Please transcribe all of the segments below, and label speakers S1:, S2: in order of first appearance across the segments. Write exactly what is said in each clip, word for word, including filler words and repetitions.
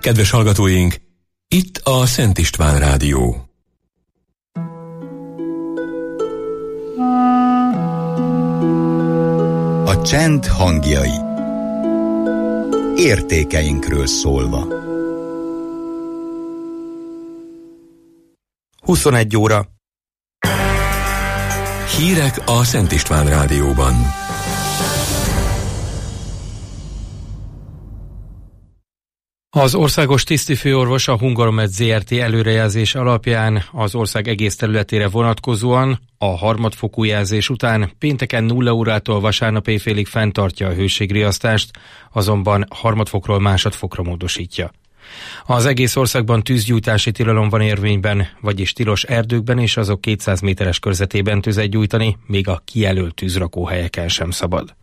S1: Kedves hallgatóink, itt a Szent István Rádió.
S2: A csend hangjai. Értékeinkről szólva.
S3: huszonegy óra.
S1: Hírek a Szent István Rádióban.
S3: Az országos tisztifőorvos a Hungaromed zé er té előrejelzés alapján az ország egész területére vonatkozóan a harmadfokú jelzés után pénteken nulla órától vasárnap éjfélig fenntartja a hőségriasztást, azonban harmadfokról másodfokra módosítja. Az egész országban tűzgyújtási tilalom van érvényben, vagyis tilos erdőkben és azok kétszáz méteres körzetében tüzet gyújtani, még a kijelölt tűzrakóhelyeken sem szabad.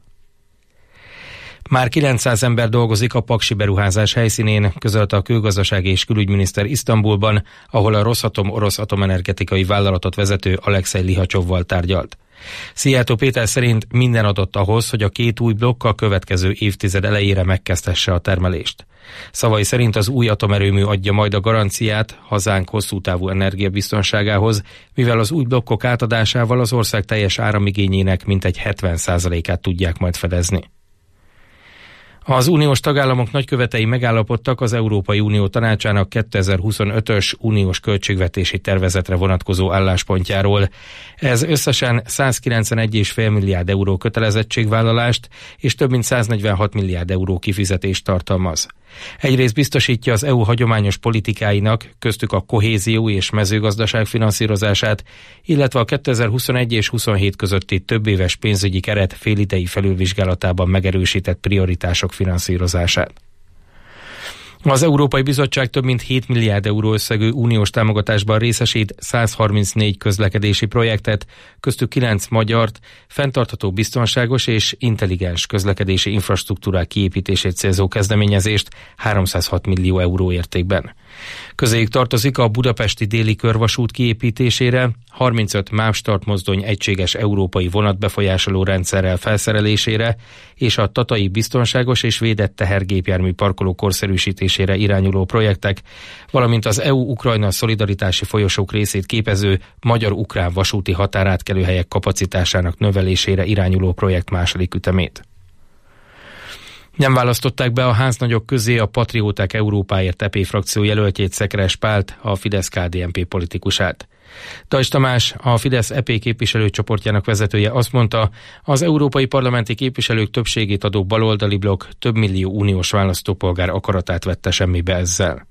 S3: Már kilencszáz ember dolgozik a paksi beruházás helyszínén, közölte a külgazdasági és külügyminiszter Isztambulban, ahol a Rosatom orosz atomenergetikai vállalatot vezető Alexej Lihacsovval tárgyalt. Szijjártó Péter szerint minden adott ahhoz, hogy a két új blokk a következő évtized elejére megkezdhesse a termelést. Szavai szerint az új atomerőmű adja majd a garanciát hazánk hosszú távú energiabiztonságához, mivel az új blokkok átadásával az ország teljes áramigényének mintegy hetven százalékát tudják majd fedezni. Az uniós tagállamok nagykövetei megállapodtak az Európai Unió Tanácsának kétezer-huszonötös uniós költségvetési tervezetre vonatkozó álláspontjáról. Ez összesen százkilencvenegy egész öt milliárd euró kötelezettségvállalást és több mint száznegyvenhat milliárd euró kifizetést tartalmaz. Egyrészt biztosítja az é u hagyományos politikáinak, köztük a kohézió és mezőgazdaság finanszírozását, illetve a kétezer-huszonegy és huszonhét közötti többéves pénzügyi keret félidei felülvizsgálatában megerősített prioritások finanszírozását. Az Európai Bizottság több mint hét milliárd euró összegű uniós támogatásban részesít százharmincnégy közlekedési projektet, köztük kilenc magyart, fenntartható, biztonságos és intelligens közlekedési infrastruktúrák kiépítését célzó kezdeményezést háromszázhat millió euró értékben. Közéjük tartozik a budapesti déli körvasút kiépítésére, harmincöt MÁV startmozdony egységes európai vonatbefolyásoló rendszerrel felszerelésére és a tatai biztonságos és védett tehergépjármű parkoló korszerűsítésére irányuló projektek, valamint az é u-Ukrajna szolidaritási folyosók részét képező magyar-ukrán vasúti határátkelőhelyek kapacitásának növelésére irányuló projekt második ütemét. Nem választották be a háznagyok közé a Patrióták Európáért é pé frakció jelöltjét, Szekeres Pált, a Fidesz-ká dé en pé politikusát. Tajs Tamás, a Fidesz é pé képviselőcsoportjának vezetője azt mondta, az európai parlamenti képviselők többségét adó baloldali blokk több millió uniós választópolgár akaratát vette semmibe ezzel.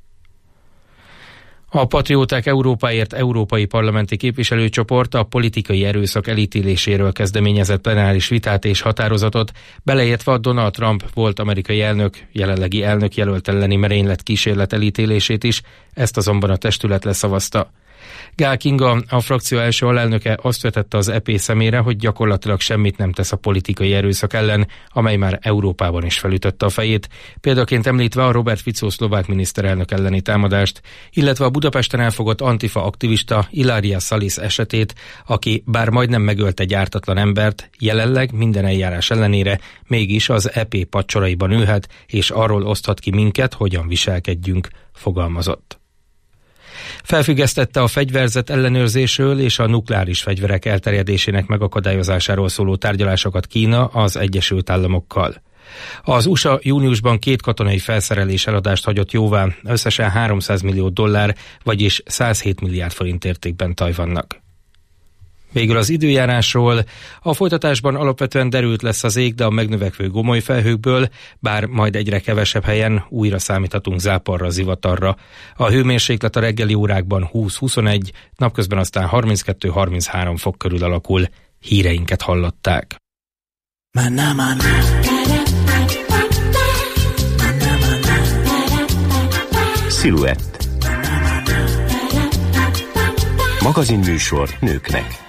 S3: A Patrióták Európáért európai parlamenti képviselőcsoport a politikai erőszak elítéléséről kezdeményezett plenáris vitát és határozatot, beleértve a Donald Trump volt amerikai elnök, jelenlegi elnök jelölt elleni merénylet kísérlet elítélését is, ezt azonban a testület leszavazta. Gál Kinga, a frakció első alelnöke azt vetette az é pé szemére, hogy gyakorlatilag semmit nem tesz a politikai erőszak ellen, amely már Európában is felütötte a fejét, példaként említve a Robert Fico szlovák miniszterelnök elleni támadást, illetve a Budapesten elfogott antifa aktivista Ilaria Salis esetét, aki bár majdnem megölt egy ártatlan embert, jelenleg minden eljárás ellenére mégis az é pé padsoraiban ülhet, és arról oszthat ki minket, hogyan viselkedjünk, fogalmazott. Felfüggesztette a fegyverzet ellenőrzésről és a nukleáris fegyverek elterjedésének megakadályozásáról szóló tárgyalásokat Kína az Egyesült Államokkal. Az u es á júniusban két katonai felszerelés eladást hagyott jóvá, összesen háromszáz millió dollár, vagyis százhét milliárd forint értékben Tajvannak. Végül az időjárásról. A folytatásban alapvetően derült lesz az ég, de a megnövekvő gomoly felhőkből, bár majd egyre kevesebb helyen újra számíthatunk záporra, zivatarra. A hőmérséklet a reggeli órákban húsz-huszonegy, napközben aztán harminckettő-harminchárom fok körül alakul. Híreinket hallották.
S4: Sziluett. Magazinműsor nőknek.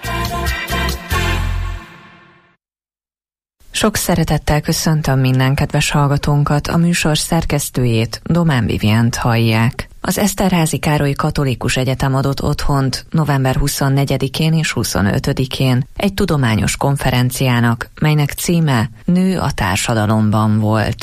S5: Sok szeretettel köszöntöm minden kedves hallgatónkat, a műsor szerkesztőjét, Domán Vivient hallják. Az Eszterházy Károly Katolikus Egyetem adott otthont november huszonnegyedikén és huszonötödikén egy tudományos konferenciának, melynek címe Nő a társadalomban volt.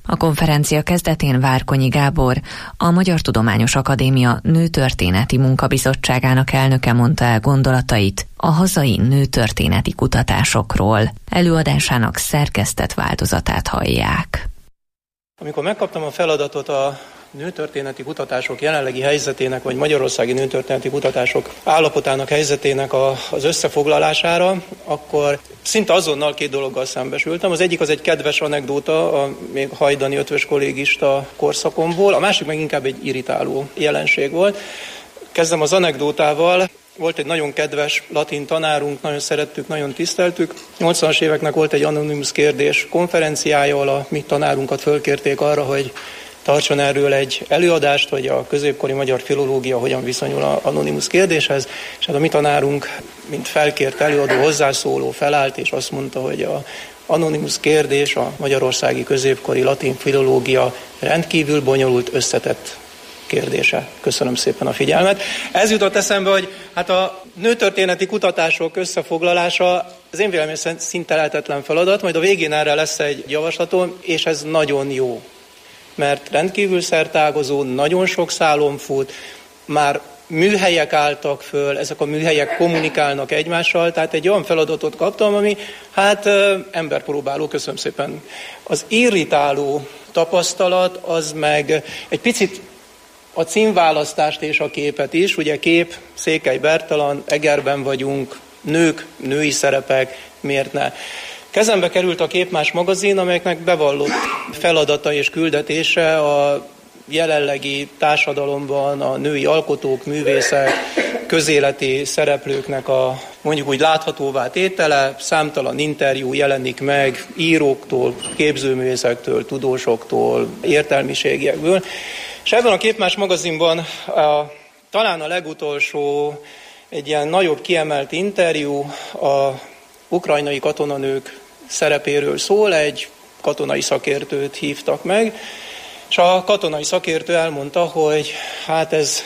S5: A konferencia kezdetén Várkonyi Gábor, a Magyar Tudományos Akadémia Nőtörténeti Munkabizottságának elnöke mondta el gondolatait a hazai nőtörténeti kutatásokról. Előadásának szerkesztett változatát hallják.
S6: Amikor megkaptam a feladatot a nőtörténeti kutatások jelenlegi helyzetének, vagy magyarországi nőtörténeti kutatások állapotának helyzetének a, az összefoglalására, akkor szinte azonnal két dologgal szembesültem. Az egyik az egy kedves anekdóta, a még hajdani ötvös kollégista korszakomból, a másik meg inkább egy irritáló jelenség volt. Kezdem az anekdótával. Volt egy nagyon kedves latin tanárunk, nagyon szerettük, nagyon tiszteltük. nyolcvanas éveknek volt egy anonimus kérdés konferenciája, ahol a mi tanárunkat fölkérték arra, hogy tartson erről egy előadást, hogy a középkori magyar filológia hogyan viszonyul az anonimus kérdéshez, és hát a mi tanárunk, mint felkért előadó, hozzászóló felállt, és azt mondta, hogy az anonimus kérdés, a magyarországi középkori latin filológia rendkívül bonyolult, összetett kérdése. Köszönöm szépen a figyelmet. Ez jutott eszembe, hogy hát a nőtörténeti kutatások összefoglalása az én véleményem szerint szinte lehetetlen feladat, majd a végén erre lesz egy javaslatom, és ez nagyon jó. Mert rendkívül szertágazó, nagyon sok szálon fut, már műhelyek álltak föl, ezek a műhelyek kommunikálnak egymással, tehát egy olyan feladatot kaptam, ami hát emberpróbáló, köszönöm szépen. Az irritáló tapasztalat az meg egy picit a címválasztást és a képet is, ugye kép, Székely Bertalan, Egerben vagyunk, nők, női szerepek, miért ne? Kezembe került a Képmás magazin, amelyeknek bevallott feladata és küldetése a jelenlegi társadalomban a női alkotók, művészek, közéleti szereplőknek a mondjuk úgy láthatóvá tétele, számtalan interjú jelenik meg íróktól, képzőművészektől, tudósoktól, értelmiségiekből. És ebben a Képmás magazinban a, talán a legutolsó egy ilyen nagyobb kiemelt interjú a ukrajnai katonanők szerepéről szól, egy katonai szakértőt hívtak meg, és a katonai szakértő elmondta, hogy hát ez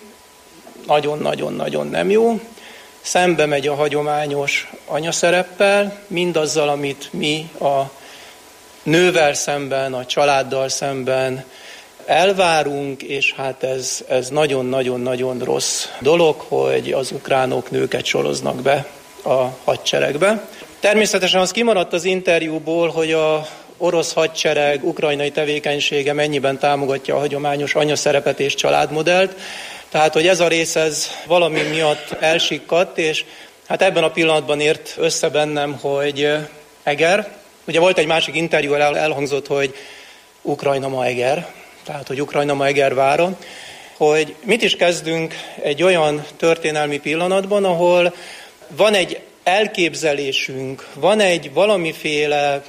S6: nagyon-nagyon-nagyon nem jó, szembe megy a hagyományos anyaszereppel, mindazzal, amit mi a nővel szemben, a családdal szemben elvárunk, és hát ez, ez nagyon-nagyon-nagyon rossz dolog, hogy az ukránok nőket soroznak be a hadseregbe. Természetesen az kimaradt az interjúból, hogy a orosz hadsereg ukrajnai tevékenysége mennyiben támogatja a hagyományos anyaszerepet és családmodellt. Tehát, hogy ez a rész ez valami miatt elsikkadt, és hát ebben a pillanatban ért össze bennem, hogy Eger. Ugye volt egy másik interjú, elhangzott, hogy Ukrajna ma Eger, tehát, hogy Ukrajna ma Egervára, hogy mit is kezdünk egy olyan történelmi pillanatban, ahol van egy elképzelésünk, van egy valamiféle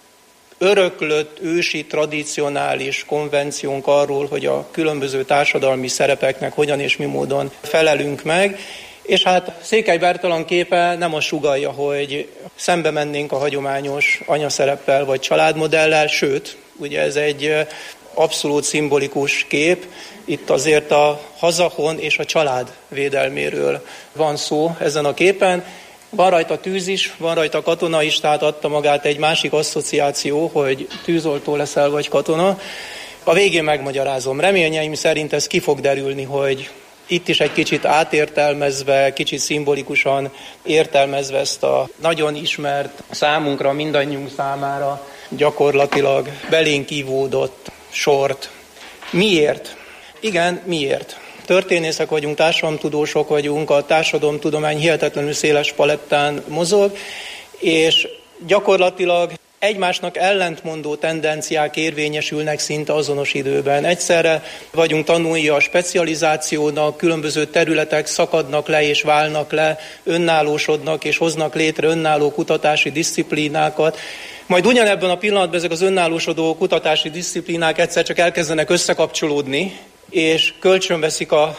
S6: öröklött, ősi, tradicionális konvenciónk arról, hogy a különböző társadalmi szerepeknek hogyan és mi módon felelünk meg, és hát Székely Bertalan képe nem azt sugallja, hogy szembe mennénk a hagyományos anyaszereppel vagy családmodellel, sőt, ugye ez egy abszolút szimbolikus kép, itt azért a hazahon és a család védelméről van szó ezen a képen. Van rajta tűz is, van rajta katona is, tehát adta magát egy másik asszociáció, hogy tűzoltó leszel vagy katona. A végén megmagyarázom. Reményeim szerint ez ki fog derülni, hogy itt is egy kicsit átértelmezve, kicsit szimbolikusan értelmezve ezt a nagyon ismert számunkra, mindannyiunk számára gyakorlatilag belénk ivódott sort. Miért? Igen, miért? Történészek vagyunk, társadalomtudósok vagyunk, a társadalomtudomány hihetetlenül széles palettán mozog, és gyakorlatilag egymásnak ellentmondó tendenciák érvényesülnek szinte azonos időben. Egyszerre vagyunk tanulni a specializációnak, különböző területek szakadnak le és válnak le, önállósodnak és hoznak létre önálló kutatási diszciplínákat. Majd ugyanebben a pillanatban ezek az önállósodó kutatási diszciplínák egyszer csak elkezdenek összekapcsolódni, és kölcsönveszik a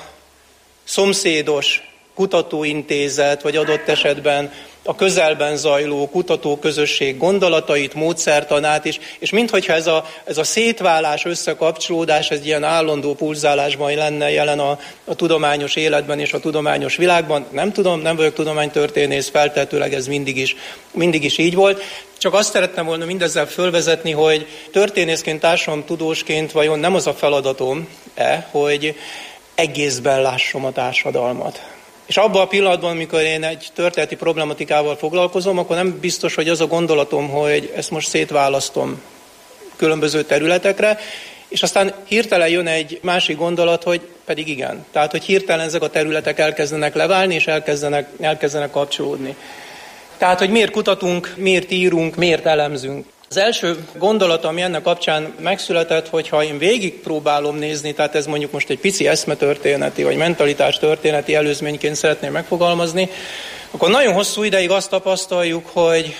S6: szomszédos kutatóintézet, vagy adott esetben a közelben zajló kutatóközösség gondolatait, módszertanát is, és minthogyha ez a, ez a szétválás, összekapcsolódás, ez ilyen állandó pulzálásban lenne jelen a, a tudományos életben és a tudományos világban. Nem tudom, nem vagyok tudománytörténész, feltehetőleg ez mindig is, mindig is így volt. Csak azt szerettem volna mindezzel fölvezetni, hogy történészként, társadalomtudósként vajon nem az a feladatom-e, hogy egészben lássam a társadalmat. És abban a pillanatban, amikor én egy történeti problematikával foglalkozom, akkor nem biztos, hogy az a gondolatom, hogy ezt most szétválasztom különböző területekre, és aztán hirtelen jön egy másik gondolat, hogy pedig igen. Tehát, hogy hirtelen ezek a területek elkezdenek leválni, és elkezdenek, elkezdenek kapcsolódni. Tehát, hogy miért kutatunk, miért írunk, miért elemzünk. Az első gondolat, ami ennek kapcsán megszületett, hogyha én végig próbálom nézni, tehát ez mondjuk most egy pici eszmetörténeti, vagy mentalitás történeti előzményként szeretném megfogalmazni, akkor nagyon hosszú ideig azt tapasztaljuk, hogy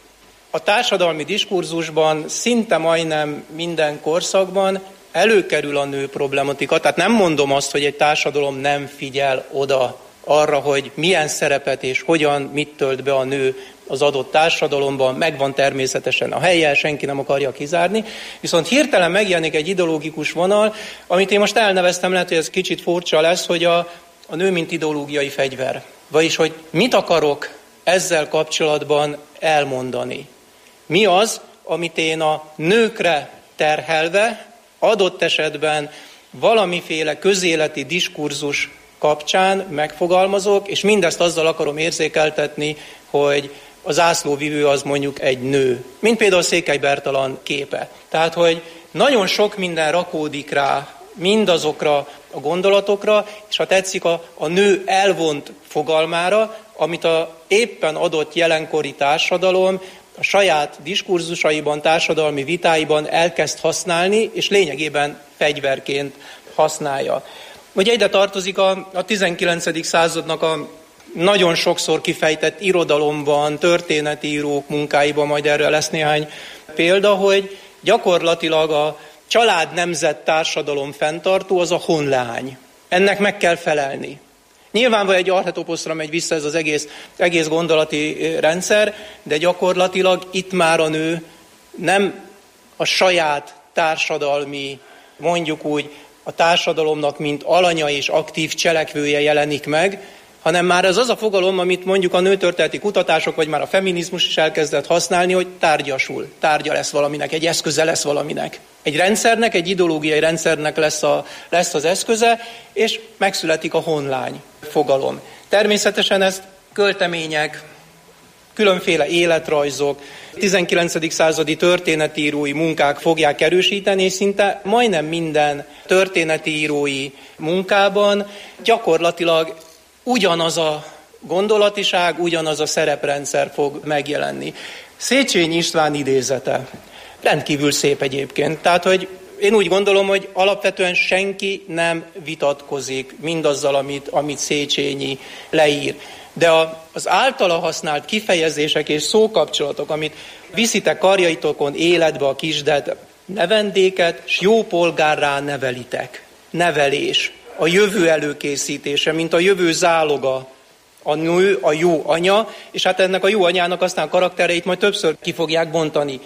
S6: a társadalmi diskurzusban szinte majdnem minden korszakban előkerül a nő problematika. Tehát nem mondom azt, hogy egy társadalom nem figyel oda arra, hogy milyen szerepet és hogyan, mit tölt be a nő az adott társadalomban, megvan természetesen a helye, senki nem akarja kizárni, viszont hirtelen megjelenik egy ideológikus vonal, amit én most elneveztem, lehet, hogy ez kicsit furcsa lesz, hogy a, a nő mint ideológiai fegyver. Vagyis, hogy mit akarok ezzel kapcsolatban elmondani. Mi az, amit én a nőkre terhelve, adott esetben valamiféle közéleti diskurzus kapcsán megfogalmazok, és mindezt azzal akarom érzékeltetni, hogy a zászlóvivő az mondjuk egy nő, mint például Székely Bertalan képe. Tehát, hogy nagyon sok minden rakódik rá mindazokra a gondolatokra, és ha tetszik a, a nő elvont fogalmára, amit a éppen adott jelenkori társadalom a saját diskurzusaiban, társadalmi vitáiban elkezd használni, és lényegében fegyverként használja. Ugye ide tartozik a, a tizenkilencedik századnak a nagyon sokszor kifejtett irodalomban, történetírók munkáiban, majd erről lesz néhány példa, hogy gyakorlatilag a család-nemzet társadalom fenntartó az a honleány. Ennek meg kell felelni. Nyilvánvalóan egy archetoposzra megy vissza ez az egész, egész gondolati rendszer, de gyakorlatilag itt már a nő nem a saját társadalmi, mondjuk úgy, a társadalomnak mint alanya és aktív cselekvője jelenik meg, hanem már ez az a fogalom, amit mondjuk a nőtörténeti kutatások, vagy már a feminizmus is elkezdett használni, hogy tárgyasul, tárgya lesz valaminek, egy eszköze lesz valaminek. Egy rendszernek, egy ideológiai rendszernek lesz, a, lesz az eszköze, és megszületik a honlány fogalom. Természetesen ezt költemények, különféle életrajzok, tizenkilencedik századi történetírói munkák fogják erősíteni, és szinte majdnem minden történetírói munkában gyakorlatilag ugyanaz a gondolatiság, ugyanaz a szereprendszer fog megjelenni. Széchenyi István idézete rendkívül szép egyébként. Tehát, hogy én úgy gondolom, hogy alapvetően senki nem vitatkozik mindazzal, amit, amit Széchenyi leír. De a, az általa használt kifejezések és szókapcsolatok, amit viszitek karjaitokon életbe a kisdet, nevendéket, s jó polgárrá nevelitek. Nevelés. A jövő előkészítése, mint a jövő záloga, a nő, a jó anya, és hát ennek a jó anyának aztán karaktereit majd többször ki fogják bontani.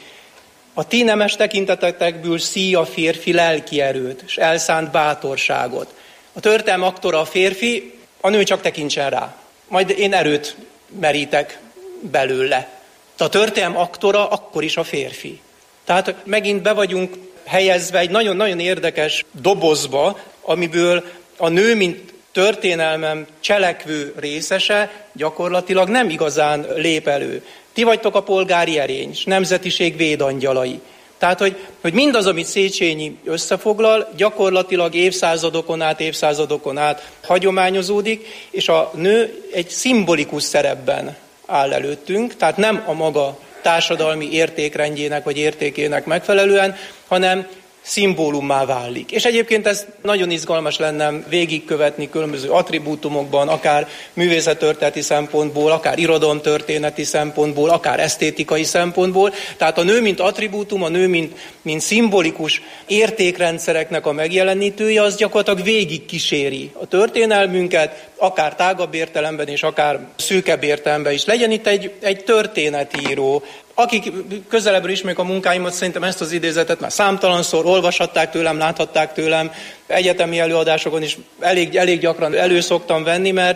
S6: A ti nemes tekintetekből szíj a férfi lelki erőt, és elszánt bátorságot. A történelem aktora a férfi, a nő csak tekintsen rá. Majd én erőt merítek belőle. De a történelem aktora akkor is a férfi. Tehát megint be vagyunk helyezve egy nagyon-nagyon érdekes dobozba, amiből a nő, mint történelmem cselekvő részese gyakorlatilag nem igazán lép elő. Ti vagytok a polgári erény, s nemzetiség védangyalai. Tehát, hogy, hogy mindaz, amit Széchenyi összefoglal, gyakorlatilag évszázadokon át, évszázadokon át hagyományozódik, és a nő egy szimbolikus szerepben áll előttünk, tehát nem a maga társadalmi értékrendjének vagy értékének megfelelően, hanem szimbólummá válik. És egyébként ez nagyon izgalmas lenne végigkövetni különböző attribútumokban, akár művészettörténeti szempontból, akár irodalomtörténeti szempontból, akár esztétikai szempontból. Tehát a nő, mint attribútum, a nő, mint, mint szimbolikus értékrendszereknek a megjelenítője, az gyakorlatilag végig kíséri a történelmünket, akár tágabb értelemben és akár szűkebb értelemben is. Legyen itt egy, egy történetíró. Akik közelebbről ismerik a munkáimat, szerintem ezt az idézetet már számtalanszor olvashatták tőlem, láthatták tőlem, egyetemi előadásokon is elég, elég gyakran elő szoktam venni, mert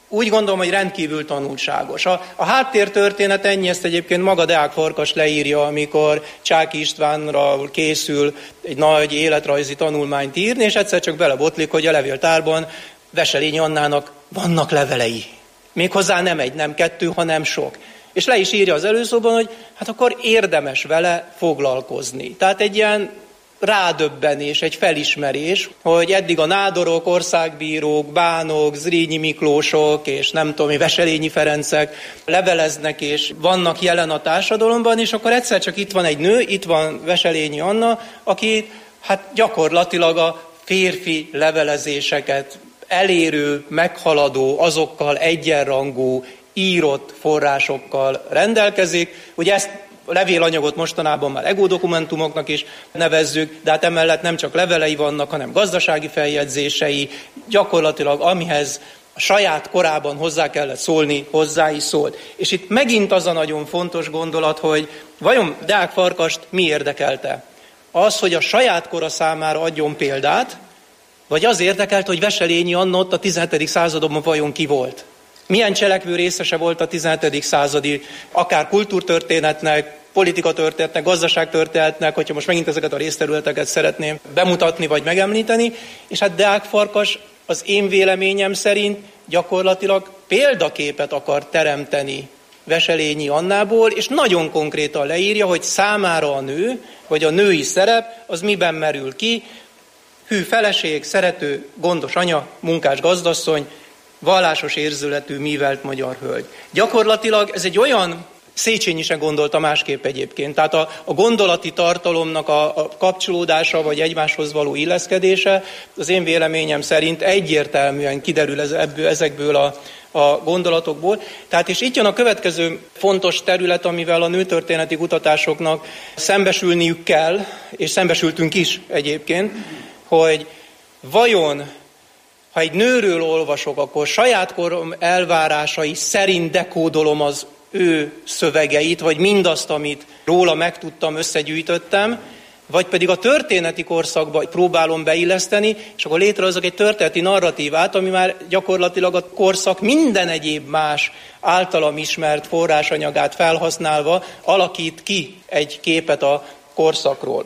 S6: úgy gondolom, hogy rendkívül tanulságos. A, a háttértörténet ennyi, ezt egyébként maga Deák Farkas leírja, amikor Csáky Istvánra készül egy nagy életrajzi tanulmányt írni, és egyszer csak belebotlik, hogy a levéltárban Wesselényi Annának vannak levelei. Méghozzá nem egy, nem kettő, hanem sok. És le is írja az előszóban, hogy hát akkor érdemes vele foglalkozni. Tehát egy ilyen rádöbbenés, egy felismerés, hogy eddig a nádorok, országbírók, bánok, Zrínyi Miklósok és nem tudom, Wesselényi Ferencek leveleznek és vannak jelen a társadalomban, és akkor egyszer csak itt van egy nő, itt van Wesselényi Anna, aki hát gyakorlatilag a férfi levelezéseket elérő, meghaladó, azokkal egyenrangú, írott forrásokkal rendelkezik. Ugye ezt a levélanyagot mostanában már egódokumentumoknak is nevezzük, de hát emellett nem csak levelei vannak, hanem gazdasági feljegyzései, gyakorlatilag amihez a saját korában hozzá kellett szólni, hozzá is szólt. És itt megint az a nagyon fontos gondolat, hogy vajon Deák Farkast mi érdekelte? Az, hogy a saját kora számára adjon példát, vagy az érdekelt, hogy Wesselényi Anna ott a tizenhetedik században vajon ki volt? Milyen cselekvő részese volt a tizenhetedik századi, akár kultúrtörténetnek, politikatörténetnek, gazdaságtörténetnek, hogyha most megint ezeket a részterületeket szeretném bemutatni vagy megemlíteni, és hát Deák Farkas az én véleményem szerint gyakorlatilag példaképet akar teremteni Wesselényi Annából, és nagyon konkrétan leírja, hogy számára a nő, vagy a női szerep, az miben merül ki, hű feleség, szerető, gondos anya, munkás gazdasszony, vallásos érzületű, mívelt magyar hölgy. Gyakorlatilag ez egy olyan, Széchenyi se gondolta másképp egyébként, tehát a, a gondolati tartalomnak a, a kapcsolódása vagy egymáshoz való illeszkedése az én véleményem szerint egyértelműen kiderül ez, ebből, ezekből a, a gondolatokból. Tehát és itt jön a következő fontos terület, amivel a nőtörténeti kutatásoknak szembesülniük kell, és szembesültünk is egyébként, hogy vajon ha egy nőről olvasok, akkor saját korom elvárásai szerint dekódolom az ő szövegeit, vagy mindazt, amit róla megtudtam, összegyűjtöttem, vagy pedig a történeti korszakba próbálom beilleszteni, és akkor létrehozok egy történeti narratívát, ami már gyakorlatilag a korszak minden egyéb más általam ismert forrásanyagát felhasználva alakít ki egy képet a korszakról.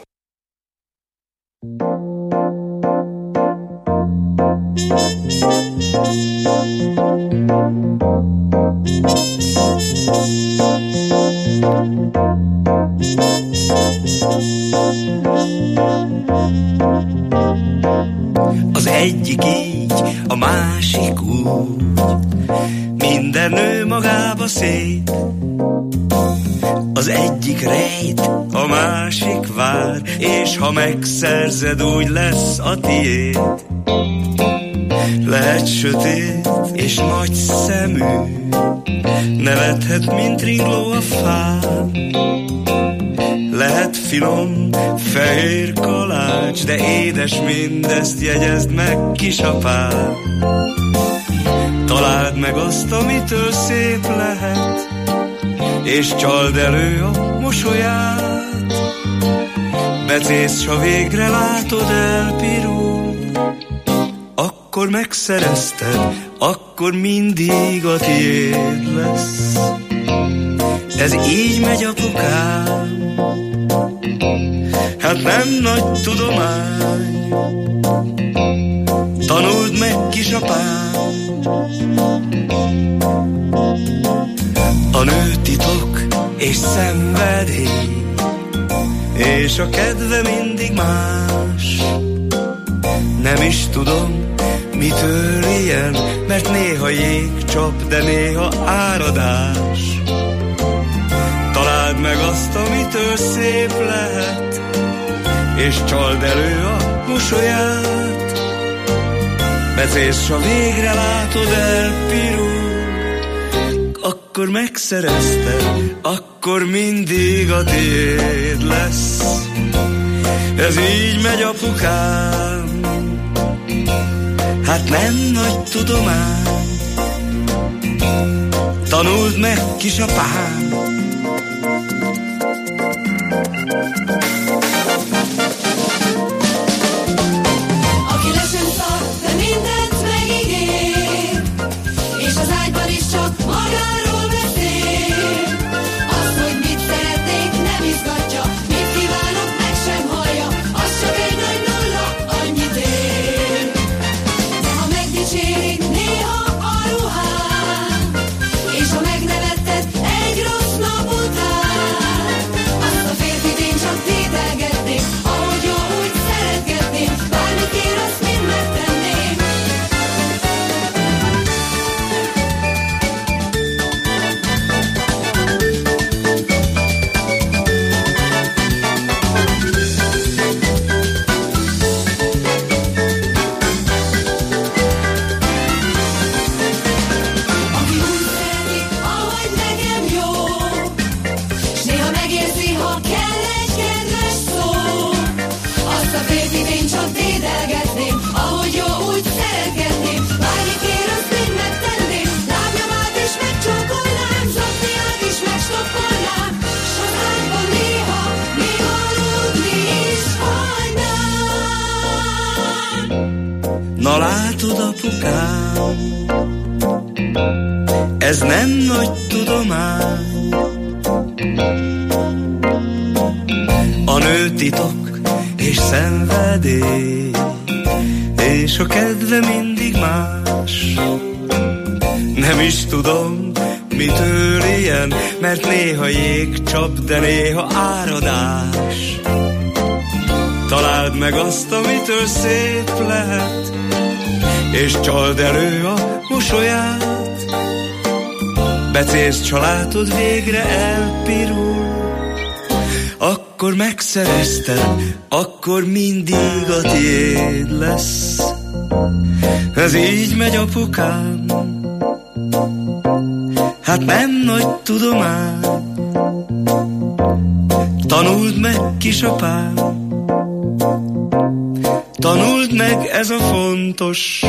S7: Az egyik így, a másik úgy, minden nő magába szét. Az egyik rejt, a másik vár, és ha megszerzed, úgy lesz a tiéd. Lehet sötét és nagy szemű, nevethet, mint ringló a fán. Lehet finom, fehér kalács, de édes mindezt, jegyezd meg, kisapám. Találd meg azt, amitől szép lehet, és csald elő a mosolyát. Becész, s ha végre látod, elpirul, akkor megszerezted, akkor mindig a tiéd lesz. Ez így megy, apukám, hát nem nagy tudomány. Tanuld meg, kisapám, a nő titok és szenvedély, és a kedve mindig más. Nem is tudom, mitől ilyen, mert néha jégcsap, de néha áradás. Találd meg azt, amitől szép lehet, és csald elő a mosolyát. Becész, ha végre látod, elpirul, akkor megszerezted, akkor mindig a tiéd lesz. Ez így megy, apukám, hát nem nagy tudomány. Tanuld meg, kisapám.
S8: Aki leszent tart, de mindent megígér, és az
S7: látod, apukám, ez nem nagy tudomány. A nőtitok és szenvedély, és a kedve mindig más. Nem is tudom, mitől ilyen, mert néha jégcsap, de néha áradás. Találd meg azt, amitől szép lehet, és csald elő a mosolyát. Becélsz, családod végre elpirul, akkor megszerezted, akkor mindig a tiéd lesz. Ez így megy, apukám, hát nem nagy tudomány. Tanuld meg, kisapám, tanuld meg, ez a fontos.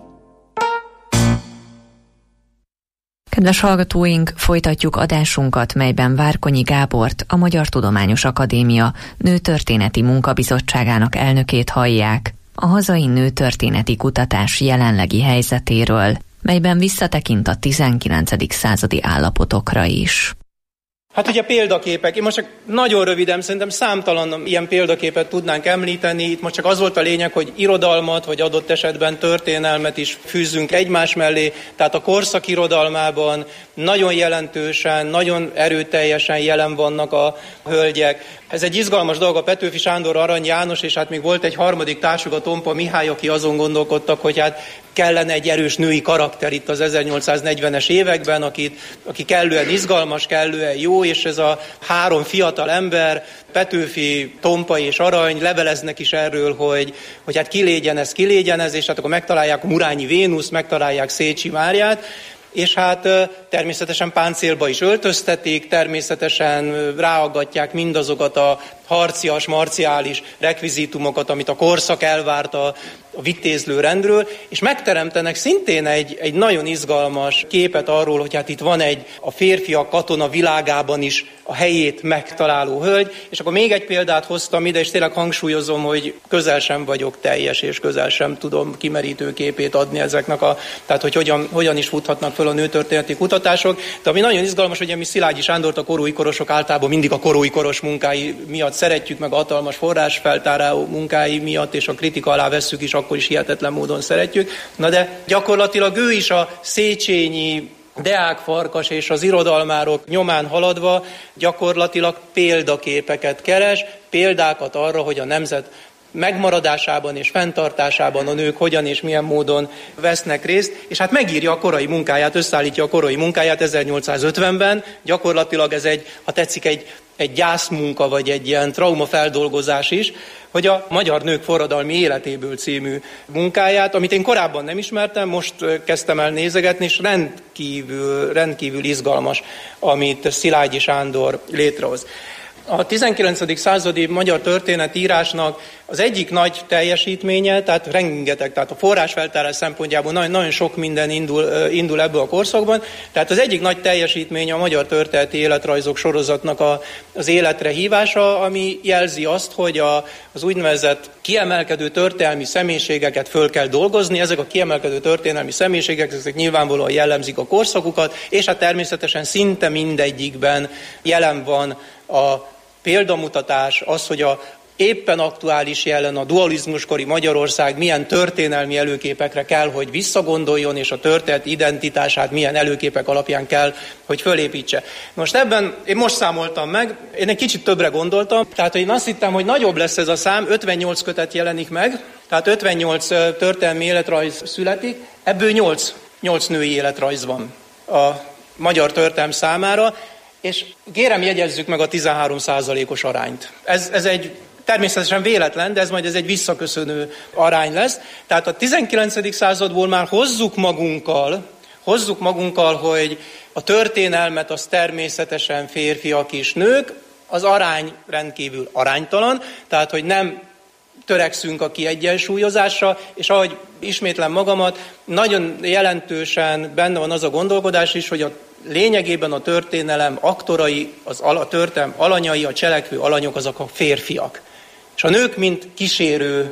S5: Kedves hallgatóink, folytatjuk adásunkat, melyben Várkonyi Gábort, a Magyar Tudományos Akadémia Nőtörténeti Munkabizottságának elnökét hallják a hazai nőtörténeti kutatás jelenlegi helyzetéről, melyben visszatekint a tizenkilencedik századi állapotokra is.
S6: Hát ugye példaképek, én most csak nagyon röviden, szerintem számtalan ilyen példaképet tudnánk említeni, itt most csak az volt a lényeg, hogy irodalmat, vagy adott esetben történelmet is fűzzünk egymás mellé, tehát a korszak irodalmában nagyon jelentősen, nagyon erőteljesen jelen vannak a hölgyek. Ez egy izgalmas dolog, a Petőfi Sándor, Arany János, és hát még volt egy harmadik társuk, a Tompa Mihály, aki azon gondolkodtak, hogy hát kellene egy erős női karakter itt az ezernyolcszáznegyvenes években, akit, aki kellően izgalmas, kellően jó, és ez a három fiatal ember, Petőfi, Tompa és Arany leveleznek is erről, hogy, hogy hát ki légyen ez, ki légyen ez, és hát akkor megtalálják a Murányi Vénusz, megtalálják Szécsi Máriát, és hát természetesen páncélba is öltöztetik, természetesen ráaggatják mindazokat a harcias, marciális rekvizítumokat, amit a korszak elvárt a, a vitézlő rendről, és megteremtenek szintén egy, egy nagyon izgalmas képet arról, hogy hát itt van egy a férfiak katona világában is a helyét megtaláló hölgy, és akkor még egy példát hoztam ide, és tényleg hangsúlyozom, hogy közel sem vagyok teljes, és közel sem tudom kimerítő képét adni ezeknek a, tehát hogy hogyan, hogyan is futhatnak föl a nőtörténeti kutatások, de ami nagyon izgalmas, hogy mi Szilágyi Sándort a korói korosok általában mindig a korói koros munkái miatt szeretjük, meg a hatalmas forrásfeltáró munkái miatt, és a kritika alá vesszük is, akkor is hihetetlen módon szeretjük. Na de gyakorlatilag ő is a Széchenyi, Deák Farkas és az irodalmárok nyomán haladva gyakorlatilag példaképeket keres, példákat arra, hogy a nemzet megmaradásában és fenntartásában a nők hogyan és milyen módon vesznek részt, és hát megírja a korai munkáját, összeállítja a korai munkáját ezernyolcszázötvenben, gyakorlatilag ez egy, ha tetszik, egy, egy gyászmunka, vagy egy ilyen traumafeldolgozás is, hogy a Magyar Nők Forradalmi Életéből című munkáját, amit én korábban nem ismertem, most kezdtem el nézegetni, és rendkívül, rendkívül izgalmas, amit Szilágyi Sándor létrehoz. A tizenkilencedik századi magyar történetírásnak az egyik nagy teljesítménye, tehát rengeteg, tehát a forrásfeltárás szempontjából nagyon, nagyon sok minden indul, indul ebből a korszakban, tehát az egyik nagy teljesítménye a magyar történeti életrajzok sorozatnak a, az életre hívása, ami jelzi azt, hogy a, az úgynevezett kiemelkedő történelmi személyiségeket föl kell dolgozni, ezek a kiemelkedő történelmi személyiségek, ezek nyilvánvalóan jellemzik a korszakukat, és hát természetesen szinte mindegyikben jelen van a példamutatás, az, hogy a éppen aktuális jelen a dualizmuskori Magyarország milyen történelmi előképekre kell, hogy visszagondoljon, és a történet identitását milyen előképek alapján kell, hogy fölépítse. Most ebben én most számoltam meg, én egy kicsit többre gondoltam, tehát én azt hittem, hogy nagyobb lesz ez a szám, ötvennyolc kötet jelenik meg, tehát ötvennyolc történelmi életrajz születik, ebből nyolc, nyolc női életrajz van a magyar történelem számára, és kérem, jegyezzük meg a tizenhárom százalékos arányt. Ez, ez egy természetesen véletlen, de ez majd ez egy visszaköszönő arány lesz. Tehát a tizenkilencedik századból már hozzuk magunkkal, hozzuk magunkkal, hogy a történelmet az természetesen férfiak és nők, az arány rendkívül aránytalan, tehát hogy nem törekszünk a kiegyensúlyozásra, és ahogy ismétlem magamat, nagyon jelentősen benne van az a gondolkodás is, hogy a lényegében a történelem aktorai, az a történelem alanyai, a cselekvő alanyok azok a férfiak. És a nők, mint kísérő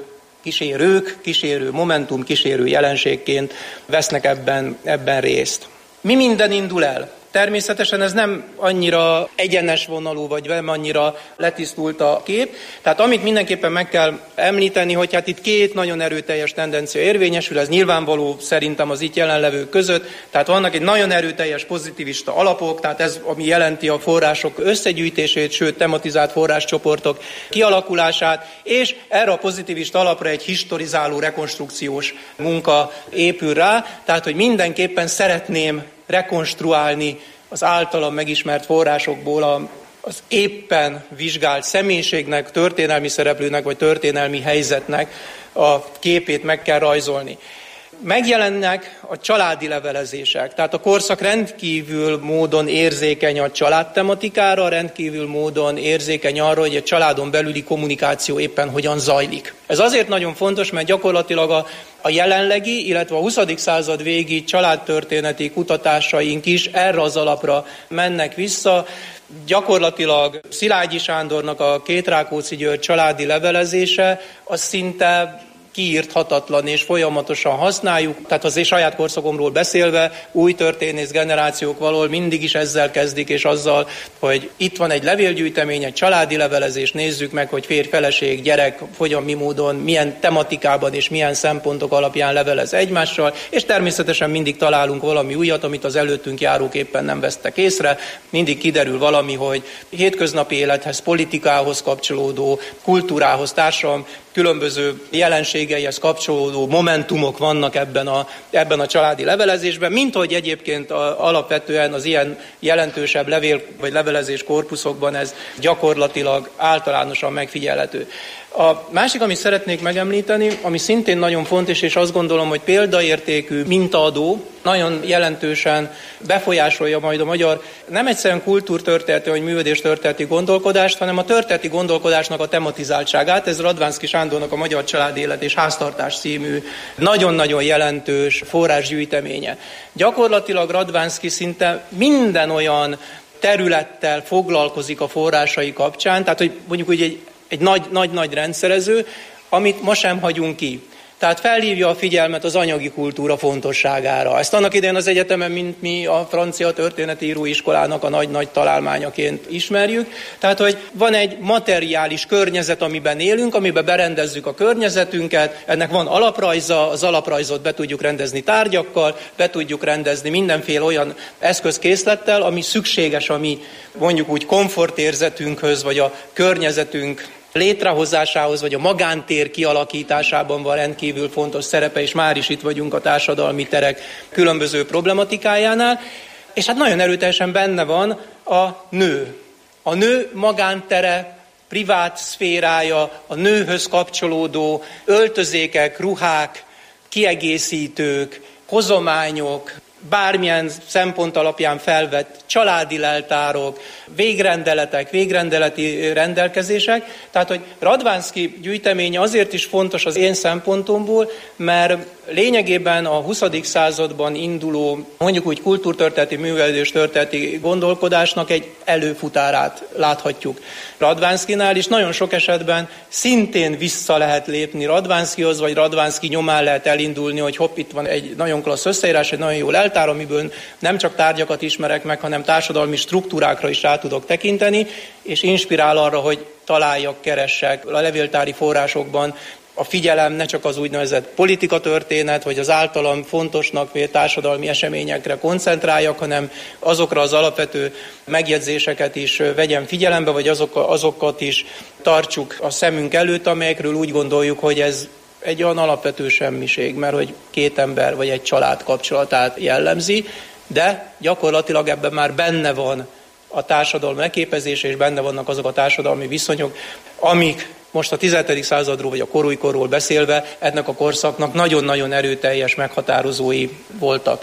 S6: kísérők, kísérő momentum, kísérő jelenségként vesznek ebben, ebben részt. Mi minden indul el? Természetesen ez nem annyira egyenes vonalú, vagy nem annyira letisztult a kép. Tehát amit mindenképpen meg kell említeni, hogy hát itt két nagyon erőteljes tendencia érvényesül, ez nyilvánvaló szerintem az itt jelenlevők között. Tehát vannak egy nagyon erőteljes pozitivista alapok, tehát ez ami jelenti a források összegyűjtését, sőt tematizált forráscsoportok kialakulását, és erre a pozitivista alapra egy historizáló rekonstrukciós munka épül rá, tehát hogy mindenképpen szeretném rekonstruálni az általam megismert forrásokból a, az éppen vizsgált személyiségnek, történelmi szereplőnek vagy történelmi helyzetnek a képét meg kell rajzolni. Megjelennek a családi levelezések, tehát a korszak rendkívül módon érzékeny a családtematikára, rendkívül módon érzékeny arra, hogy a családon belüli kommunikáció éppen hogyan zajlik. Ez azért nagyon fontos, mert gyakorlatilag a, a jelenlegi, illetve a huszadik század végi családtörténeti kutatásaink is erre az alapra mennek vissza. Gyakorlatilag Szilágyi Sándornak a Két Rákóczi György családi levelezése az szinte kiírthatatlan és folyamatosan használjuk, tehát az én saját korszakomról beszélve, új történész generációk valahol mindig is ezzel kezdik, és azzal, hogy itt van egy levélgyűjtemény, egy családi levelezés, nézzük meg, hogy férj, feleség, gyerek, hogyan, mi módon, milyen tematikában és milyen szempontok alapján levelez egymással, és természetesen mindig találunk valami újat, amit az előttünk járók éppen nem vesztek észre, mindig kiderül valami, hogy hétköznapi élethez, politikához kapcsolódó, kultúrához, társadalom, különböző jelenségeihez kapcsolódó momentumok vannak ebben a, ebben a családi levelezésben, mint hogy egyébként a, alapvetően az ilyen jelentősebb levél vagy levelezés korpuszokban ez gyakorlatilag általánosan megfigyelhető. A másik, amit szeretnék megemlíteni, ami szintén nagyon fontos, és azt gondolom, hogy példaértékű mintaadó, nagyon jelentősen befolyásolja majd a magyar nem egyszerűen kultúrtörténeti vagy művelődéstörténeti gondolkodást, hanem a történeti gondolkodásnak a tematizáltságát. Ez Radvánszky Sándornak a Magyar Családélet és Háztartás című nagyon-nagyon jelentős forrásgyűjteménye. Gyakorlatilag Radvánszky szinte minden olyan területtel foglalkozik a forrásai kapcsán, tehát hogy mondjuk úgy egy egy nagy-nagy rendszerező, amit ma sem hagyunk ki. Tehát felhívja a figyelmet az anyagi kultúra fontosságára. Ezt annak idején az egyetemen, mint mi a francia történeti íróiskolának a nagy-nagy találmányaként ismerjük. Tehát, hogy van egy materiális környezet, amiben élünk, amiben berendezzük a környezetünket, ennek van alaprajza, az alaprajzot be tudjuk rendezni tárgyakkal, be tudjuk rendezni mindenféle olyan eszközkészlettel, ami szükséges a mi mondjuk úgy komfortérzetünkhöz, vagy a környezetünk létrehozásához, vagy a magántér kialakításában van rendkívül fontos szerepe, és már is itt vagyunk a társadalmi terek különböző problematikájánál, és hát nagyon erőteljesen benne van a nő. A nő magántere, privát szférája, a nőhöz kapcsolódó öltözékek, ruhák, kiegészítők, hozományok, bármilyen szempont alapján felvett családi leltárok, végrendeletek, végrendeleti rendelkezések. Tehát, hogy Radvánszky gyűjteménye azért is fontos az én szempontomból, mert lényegében a huszadik században induló, mondjuk úgy kultúrtörténeti, művelődéstörténeti gondolkodásnak egy előfutárát láthatjuk Radvánszkynál, és nagyon sok esetben szintén vissza lehet lépni Radvánszkyhoz, vagy Radvánszky nyomán lehet elindulni, hogy hopp, itt van egy nagyon klassz összeírás, egy nagyon jó leltár, amiből nem csak tárgyakat ismerek meg, hanem társadalmi struktúrákra is rá tudok tekinteni, és inspirál arra, hogy találjak, keressek a levéltári forrásokban. A figyelem ne csak az úgynevezett politikatörténet, vagy az általam fontosnak vélt társadalmi eseményekre koncentráljak, hanem azokra az alapvető megjegyzéseket is vegyem figyelembe, vagy azok, azokat is tartsuk a szemünk előtt, amelyekről úgy gondoljuk, hogy ez egy olyan alapvető semmiség, mert hogy két ember vagy egy család kapcsolatát jellemzi, de gyakorlatilag ebben már benne van a társadalom leképezése, és benne vannak azok a társadalmi viszonyok, amik most a tizenedik századról vagy a korújkorról beszélve ennek a korszaknak nagyon-nagyon erőteljes meghatározói voltak.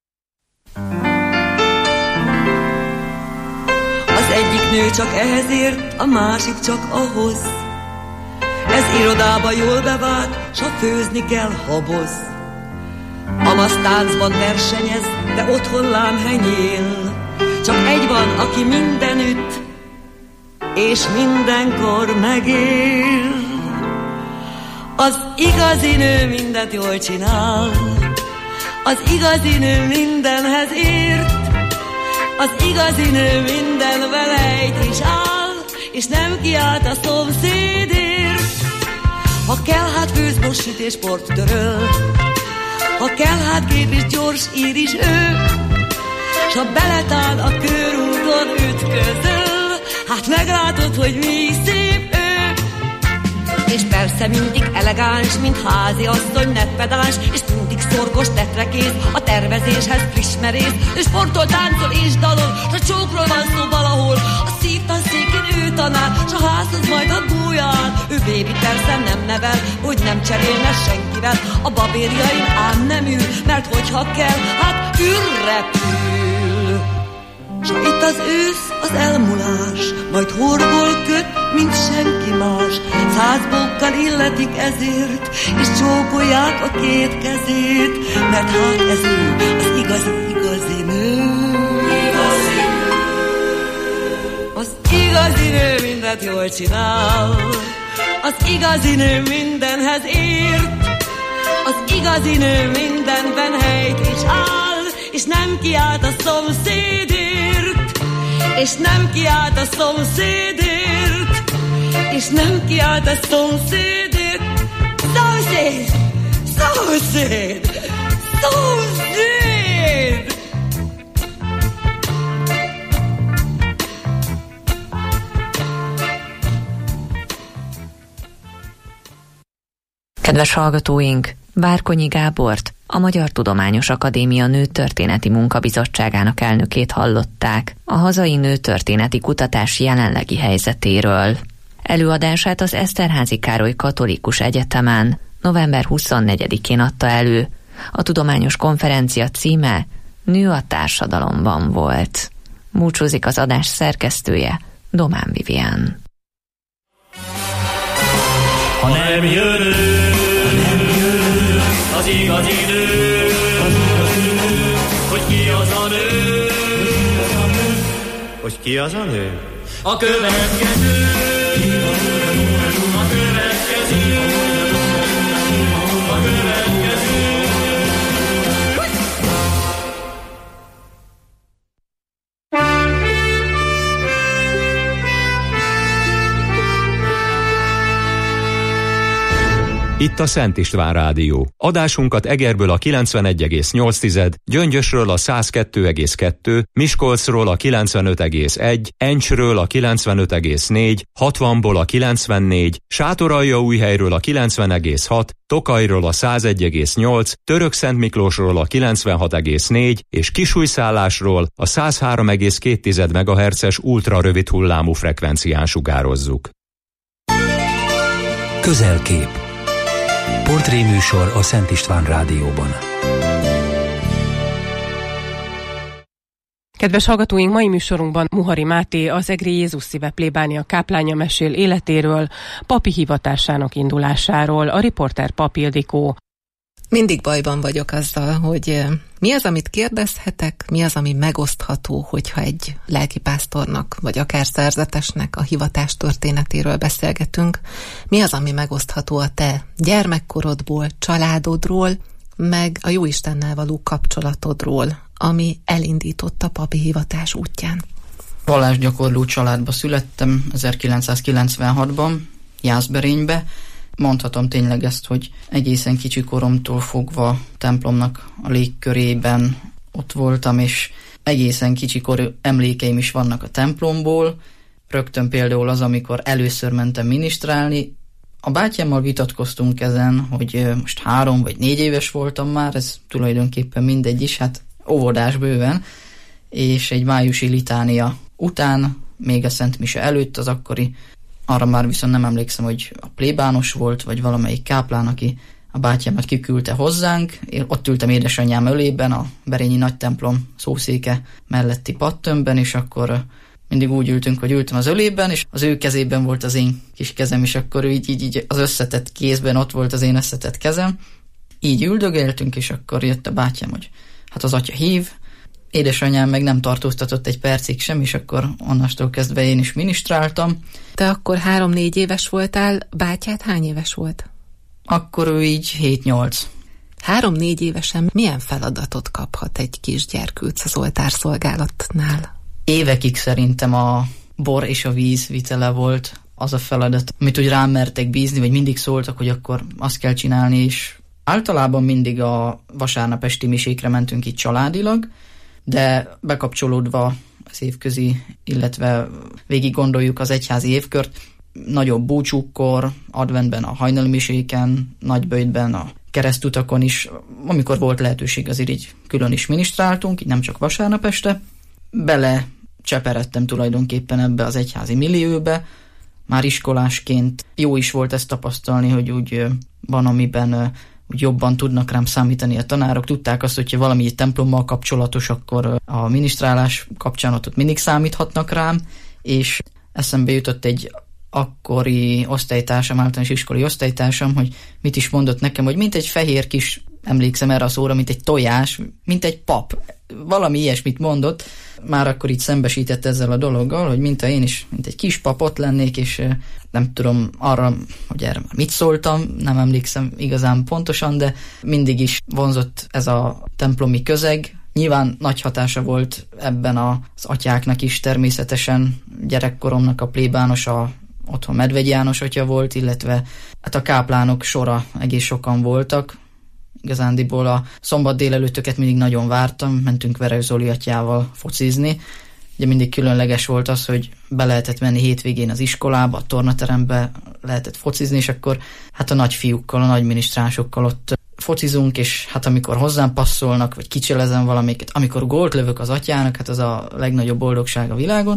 S8: Az egyik nő csak ehhez ért, a másik csak ahhoz. Ez irodába jól bevált, s ha főzni kell, haboz. Amasz táncban versenyez, de otthon lám henyél. Csak egy van, aki mindenütt és mindenkor megél. Az igazi nő mindent jól csinál, az igazi nő mindenhez ért, az igazi nő mindenvel helyt is áll, és nem kiált a szomszédért. Ha kell, hát főz, most süt és port töröl, ha kell, hát gép és gyors ír is ő, s ha beletál a körúton ütközöl, hát meglátod, hogy mi szép ő. És persze mindig elegáns, mint házi asszony, netpedáns, és mindig szorgos, tetrekész, a tervezéshez friss merész. Ő sportol, táncol és dalol, s a csókról van szó valahol, a szívtanszékén ő tanár, s a házhoz majd a bújál. Ő bébi persze nem nevel, hogy nem cserélne senkivel, a babérjain ám nem ül, mert hogyha kell, hát ürrepül. S ha itt az ősz, az elmulás, majd horgol köt, mint senki más. Száz bókkal illetik ezért, és csókolják a két kezét, mert hát ez ő, az igazi, igazi nő. Igazi nő. Az igazi nő mindent jól csinál, az igazi nő mindenhez ért, az igazi nő mindenben helyt is áll, és nem kiált a szomszédért, és nem kiált a szomszédért, és nem kiált a szomszédért. Szomszéd! Szomszéd! Szomszéd!
S5: Kedves hallgatóink, Várkonyi Gábort, a Magyar Tudományos Akadémia Nőtörténeti Munkabizottságának elnökét hallották a hazai nőtörténeti kutatás jelenlegi helyzetéről. Előadását az Eszterházy Károly Katolikus Egyetemen november huszonnegyedikén adta elő. A tudományos konferencia címe Nő a társadalomban volt. Búcsúzik az adás szerkesztője, Domán Vivien.
S9: Ha nem jön ő, az igazi nő, hogy ki az a nő, hogy ki az a nő? A következő, a következő, a következő.
S1: Itt a Szent István Rádió. Adásunkat Egerből a kilencvenegy egész nyolc, Gyöngyösről a száz kettő egész kettő, Miskolcról a kilencvenöt egész egy, Encsről a kilencvenöt egész négy, hatvanból a kilencvennégy, Sátoraljaújhelyről a kilencven egész hat, Tokajról a száz egy egész nyolc, Törökszentmiklósról a kilencvenhat egész négy és Kisújszállásról a száz három egész két megahertzes ultrarövid hullámú frekvencián sugározzuk.
S2: Közelkép. Portréműsor a Szent István Rádióban.
S10: Kedves hallgatóink, mai műsorunkban Muhari Máté, az Egri Jézus Szíve plébánia káplánja mesél életéről, papi hivatásának indulásáról, a riporter Pap Ildikó.
S11: Mindig bajban vagyok azzal, hogy mi az, amit kérdezhetek, mi az, ami megosztható, hogyha egy lelkipásztornak, vagy akár szerzetesnek a hivatás történetéről beszélgetünk. Mi az, ami megosztható a te gyermekkorodból, családodról, meg a Jóistennel való kapcsolatodról, ami elindította a papi hivatás útján.
S12: Vallásgyakorló családba születtem ezerkilencszázkilencvenhatban, Jászberénybe. Mondhatom tényleg ezt, hogy egészen kicsi koromtól fogva templomnak a légkörében ott voltam, és egészen kicsikor emlékeim is vannak a templomból. Rögtön például az, amikor először mentem minisztrálni. A bátyámmal vitatkoztunk ezen, hogy most három vagy négy éves voltam már, ez tulajdonképpen mindegy is, hát óvodás bőven, és egy májusi litánia után, még a Szent Mise előtt, az akkori, arra már viszont nem emlékszem, hogy a plébános volt, vagy valamelyik káplán, aki a bátyámat kiküldte hozzánk. Én ott ültem édesanyám ölében, a berényi nagy templom szószéke melletti pattömbben, és akkor mindig úgy ültünk, hogy ültem az ölében, és az ő kezében volt az én kis kezem, és akkor így, így, így az összetett kézben ott volt az én összetett kezem. Így üldögéltünk, és akkor jött a bátyám, hogy hát az atya hív. Édesanyám meg nem tartóztatott egy percig sem, és akkor onnastól kezdve én is minisztráltam.
S11: Te akkor három-négy éves voltál, bátyád hány éves volt?
S12: Akkor ő így hét-nyolc.
S11: Három-négy évesen milyen feladatot kaphat egy kisgyerkőc az oltárszolgálatnál?
S12: Évekig szerintem a bor és a víz vitele volt az a feladat, amit úgy rám mertek bízni, vagy mindig szóltak, hogy akkor azt kell csinálni, és általában mindig a vasárnap esti misékre mentünk itt családilag, de bekapcsolódva az évközi, illetve végig gondoljuk az egyházi évkört, nagyobb búcsúkkor, adventben a hajnali miséken, nagyböjtben a keresztutakon is, amikor volt lehetőség, azért így külön is minisztráltunk, így nem csak vasárnap este. Bele cseperedtem tulajdonképpen ebbe az egyházi millióbe, már iskolásként jó is volt ezt tapasztalni, hogy úgy van, amiben úgy jobban tudnak rám számítani a tanárok. Tudták azt, hogyha valami templommal kapcsolatos, akkor a minisztrálás kapcsán ott mindig számíthatnak rám, és eszembe jutott egy akkori osztálytársam, általános iskolai osztálytársam, hogy mit is mondott nekem, hogy mint egy fehér kis, emlékszem erre a szóra, mint egy tojás, mint egy pap. Valami ilyesmit mondott, már akkor így szembesített ezzel a dologgal, hogy mint én is, mint egy kis pap ott lennék, és nem tudom arra, hogy erre már mit szóltam, nem emlékszem igazán pontosan, de mindig is vonzott ez a templomi közeg. Nyilván nagy hatása volt ebben az atyáknak is, természetesen gyerekkoromnak a plébánosa otthon Medvegy János atya volt, illetve hát a káplánok sora egész sokan voltak. Igazándiból a szombat délelőttöket mindig nagyon vártam, mentünk Veres Zoli atyával focizni. Ugye mindig különleges volt az, hogy be lehetett menni hétvégén az iskolába, a tornaterembe lehetett focizni, és akkor hát a nagyfiúkkal, a nagyminisztránsokkal ott focizunk, és hát amikor hozzám passzolnak, vagy kicselezem valamiket, amikor gólt lövök az atyának, hát az a legnagyobb boldogság a világon,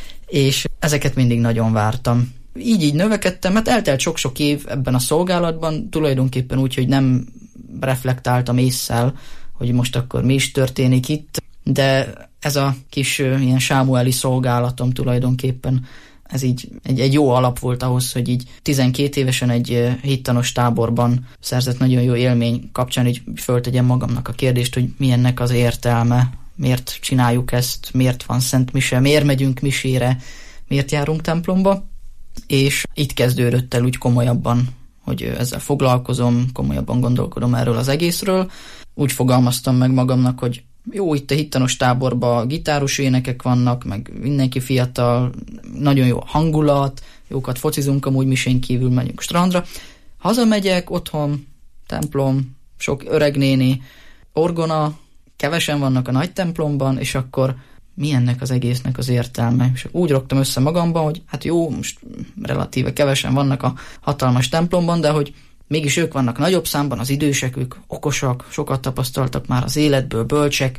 S12: és ezeket mindig nagyon vártam. Így-így növekedtem, hát eltelt sok-sok év ebben a szolgálatban, tulajdonképpen úgy, hogy nem reflektáltam ésszel, hogy most akkor mi is történik itt, de ez a kis ilyen sámueli szolgálatom tulajdonképpen, ez így egy, egy jó alap volt ahhoz, hogy így tizenkét évesen egy hittanos táborban szerzett nagyon jó élmény kapcsán így föltegyem magamnak a kérdést, hogy mi ennek az értelme, miért csináljuk ezt, miért van Szent Mise, miért megyünk misére, miért járunk templomba, és itt kezdődött el úgy komolyabban, hogy ezzel foglalkozom, komolyabban gondolkodom erről az egészről. Úgy fogalmaztam meg magamnak, hogy jó, itt a hittanos táborban gitáros énekek vannak, meg mindenki fiatal, nagyon jó hangulat, jókat focizunk, amúgy misén kívül megyünk strandra. Hazamegyek, otthon, templom, sok öregnéni, orgona, kevesen vannak a nagy templomban, és akkor mi ennek az egésznek az értelme? És úgy raktam össze magamban, hogy hát jó, most relatíve kevesen vannak a hatalmas templomban, de hogy mégis ők vannak nagyobb számban, az idősek, ők okosak, sokat tapasztaltak már az életből, bölcsek.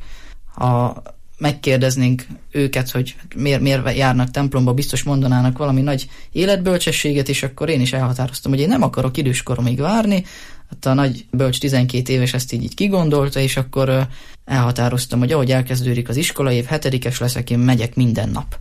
S12: Ha megkérdeznénk őket, hogy miért, miért járnak templomba, biztos mondanának valami nagy életbölcsességet, és akkor én is elhatároztam, hogy én nem akarok időskoromig várni. Hát a nagy bölcs tizenkét éves ezt így, így kigondolta, és akkor elhatároztam, hogy ahogy elkezdődik az iskolaév, hetedikes leszek, én megyek minden nap.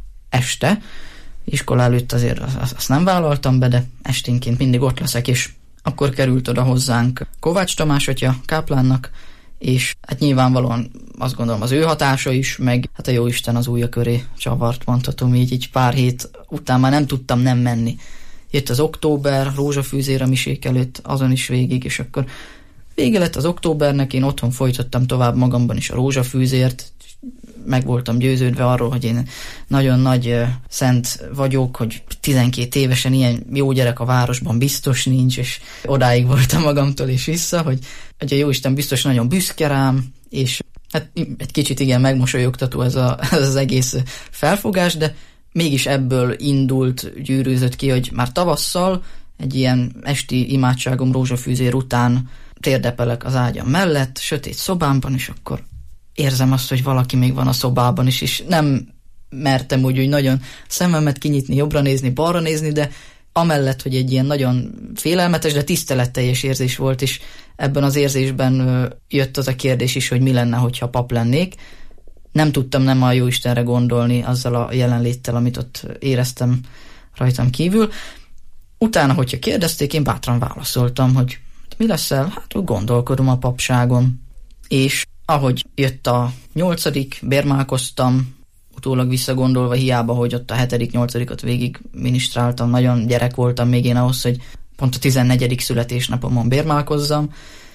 S12: Este, iskola előtt azért azt nem vállaltam be, de esténként mindig ott leszek, és akkor került oda hozzánk Kovács Tamás atya, káplánnak, és hát nyilvánvalóan azt gondolom az ő hatása is, meg hát a jóisten az ujja köré csavart, mondhatom így, így pár hét után már nem tudtam nem menni. Jött az október, rózsafűzér a misék előtt, azon is végig, és akkor vége lett az októbernek, én otthon folytattam tovább magamban is a rózsafűzért, meg voltam győződve arról, hogy én nagyon nagy uh, szent vagyok, hogy tizenkét évesen ilyen jó gyerek a városban biztos nincs, és odáig voltam magamtól is vissza, hogy, hogy a jóisten biztos nagyon büszke rám, és hát egy kicsit igen megmosolyogtató ez, a, ez az egész felfogás, de mégis ebből indult, gyűrűzött ki, hogy már tavasszal egy ilyen esti imádságom rózsafűzér után térdepelek az ágyam mellett, sötét szobámban, és akkor érzem azt, hogy valaki még van a szobában is, és nem mertem úgy, úgy nagyon szememet kinyitni, jobbra nézni, balra nézni, de amellett, hogy egy ilyen nagyon félelmetes, de tiszteletteljes érzés volt, és ebben az érzésben jött az a kérdés is, hogy mi lenne, hogyha pap lennék. Nem tudtam nem a jóistenre gondolni azzal a jelenléttel, amit ott éreztem rajtam kívül. Utána, hogyha kérdezték, én bátran válaszoltam, hogy mi leszel? Hát gondolkodom a papságon. És ahogy jött a nyolcadik, bérmálkoztam, utólag visszagondolva, hiába, hogy ott a hetedik, nyolcadikat végig minisztráltam, nagyon gyerek voltam még én ahhoz, hogy pont a tizennegyedik születésnapomon bérmálkozzam,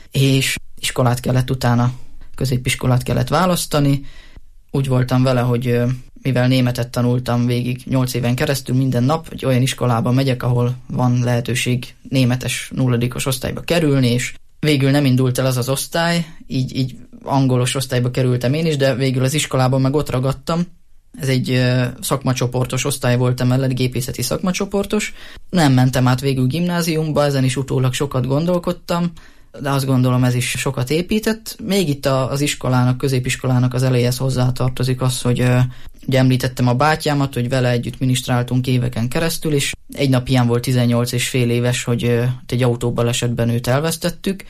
S12: és iskolát kellett utána, középiskolát kellett választani. Úgy voltam vele, hogy mivel németet tanultam végig nyolc éven keresztül minden nap, hogy olyan iskolába megyek, ahol van lehetőség németes nulladikos osztályba kerülni, és végül nem indult el az az osztály, így, így angolos osztályba kerültem én is, de végül az iskolában meg ott ragadtam. Ez egy szakmacsoportos osztály volt emellett, gépészeti szakmacsoportos. Nem mentem át végül gimnáziumba, ezen is utólag sokat gondolkodtam, de azt gondolom, ez is sokat épített. Még itt az iskolának, középiskolának az elejéhez hozzátartozik az, hogy ugye említettem a bátyámat, hogy vele együtt minisztráltunk éveken keresztül, és egy nap ilyen volt tizennyolc és fél éves, hogy egy autóbalesetben őt elvesztettük,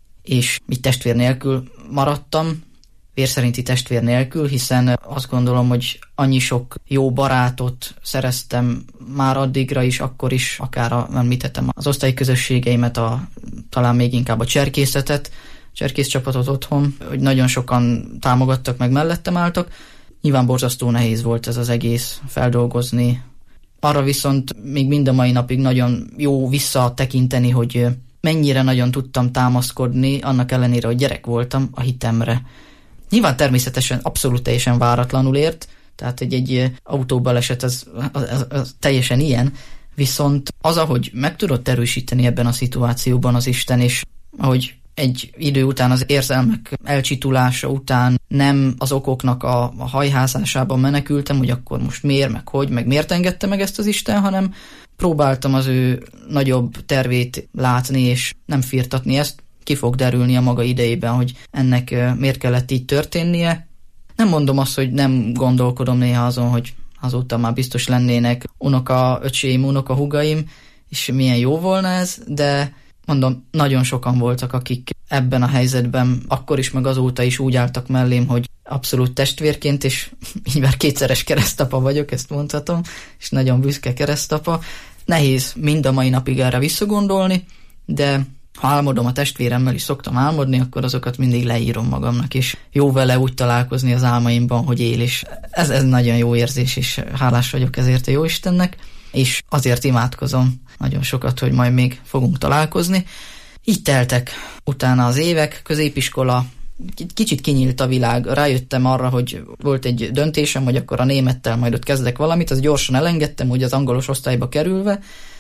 S12: és így testvér nélkül maradtam, vérszerinti testvér nélkül, hiszen azt gondolom, hogy annyi sok jó barátot szereztem már addigra is, akkor is, akár a, említettem az osztályközösségeimet, a, talán még inkább a cserkészetet, cserkész csapatot otthon, hogy nagyon sokan támogattak, meg mellettem álltak. Nyilván borzasztó nehéz volt ez az egész feldolgozni. Arra viszont még mind a mai napig nagyon jó visszatekinteni, hogy mennyire nagyon tudtam támaszkodni, annak ellenére, hogy gyerek voltam, a hitemre. Nyilván természetesen abszolút teljesen váratlanul ért, tehát egy, egy autóbaleset az, az, az, az teljesen ilyen, viszont az, ahogy meg tudott erősíteni ebben a szituációban az Isten, és ahogy egy idő után az érzelmek elcsitulása után nem az okoknak a, a hajházásában menekültem, hogy akkor most miért, meg hogy, meg miért engedte meg ezt az Isten, hanem próbáltam az ő nagyobb tervét látni, és nem firtatni ezt. Ki fog derülni a maga idejében, hogy ennek miért kellett így történnie. Nem mondom azt, hogy nem gondolkodom néha azon, hogy azóta már biztos lennének unoka öcséim, unoka húgaim, és milyen jó volna ez, de mondom, nagyon sokan voltak, akik ebben a helyzetben akkor is, meg azóta is úgy álltak mellém, hogy abszolút testvérként, és így már kétszeres keresztapa vagyok, ezt mondhatom, és nagyon büszke keresztapa. Nehéz mind a mai napig erre visszagondolni, de ha álmodom a testvéremmel, is szoktam álmodni, akkor azokat mindig leírom magamnak, és jó vele úgy találkozni az álmaimban, hogy él, és ez, ez nagyon jó érzés, és hálás vagyok ezért a Jóistennek, és azért imádkozom nagyon sokat, hogy majd még fogunk találkozni. Így teltek utána az évek, középiskola, kicsit kinyílt a világ, rájöttem arra, hogy volt egy döntésem, hogy akkor a némettel majd ott kezdek valamit, azt gyorsan elengedtem, úgy az angolos osztályba kerülve,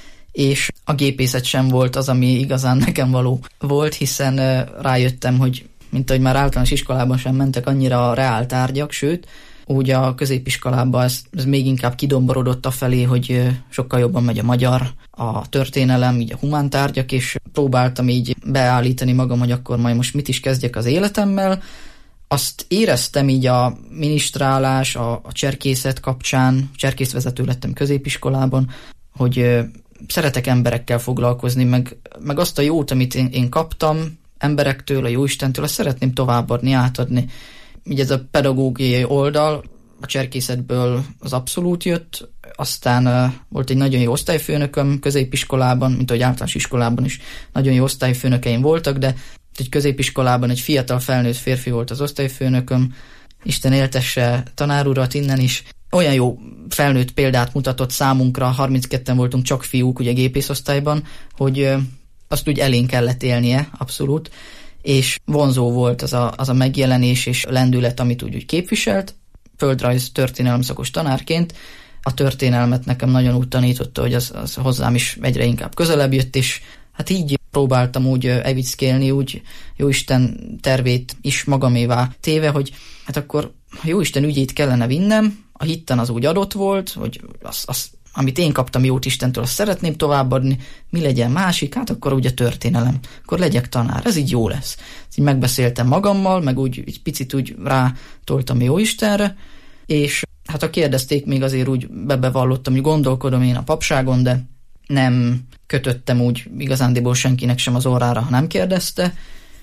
S12: és a gépészet sem volt az, ami igazán nekem való volt, hiszen rájöttem, hogy mint ahogy már általános iskolában sem mentek annyira a reál tárgyak, sőt, úgy a középiskolában ez, ez még inkább kidomborodott afelé, hogy sokkal jobban megy a magyar, a történelem, így a humántárgyak, és próbáltam így beállítani magam, hogy akkor majd most mit is kezdjek az életemmel. Azt éreztem így a minisztrálás, a, a cserkészet kapcsán, cserkészvezető lettem középiskolában, hogy szeretek emberekkel foglalkozni, meg, meg azt a jót, amit én, én kaptam emberektől, a Jóistentől, azt szeretném továbbadni, átadni. Így ez a pedagógiai oldal a cserkészetből az abszolút jött, aztán uh, volt egy nagyon jó osztályfőnököm középiskolában, mint ahogy általános iskolában is nagyon jó osztályfőnökeim voltak, de egy középiskolában egy fiatal felnőtt férfi volt az osztályfőnököm, Isten éltesse tanárurat innen is, olyan jó felnőtt példát mutatott számunkra, harmincketten voltunk csak fiúk, ugye gépészosztályban, hogy uh, azt úgy elén kellett élnie, abszolút, és vonzó volt az a, az a megjelenés és lendület, amit úgy, úgy képviselt. Földrajz történelem szakos tanárként a történelmet nekem nagyon úgy tanította, hogy az, az hozzám is egyre inkább közelebb jött, és hát így próbáltam úgy evickélni, úgy Jóisten tervét is magamévá téve, hogy hát akkor Jóisten ügyét kellene vinnem, a hitten az úgy adott volt, hogy az, az amit én kaptam jót Istentől, azt szeretném továbbadni, mi legyen másik, hát akkor ugye történelem, akkor legyek tanár, ez így jó lesz. Így megbeszéltem magammal, meg úgy egy picit úgy rátoltam jó Istenre, és hát ha kérdezték, még azért úgy bebevallottam, hogy gondolkodom én a papságon, de nem kötöttem úgy igazándiból senkinek sem az orrára, ha nem kérdezte,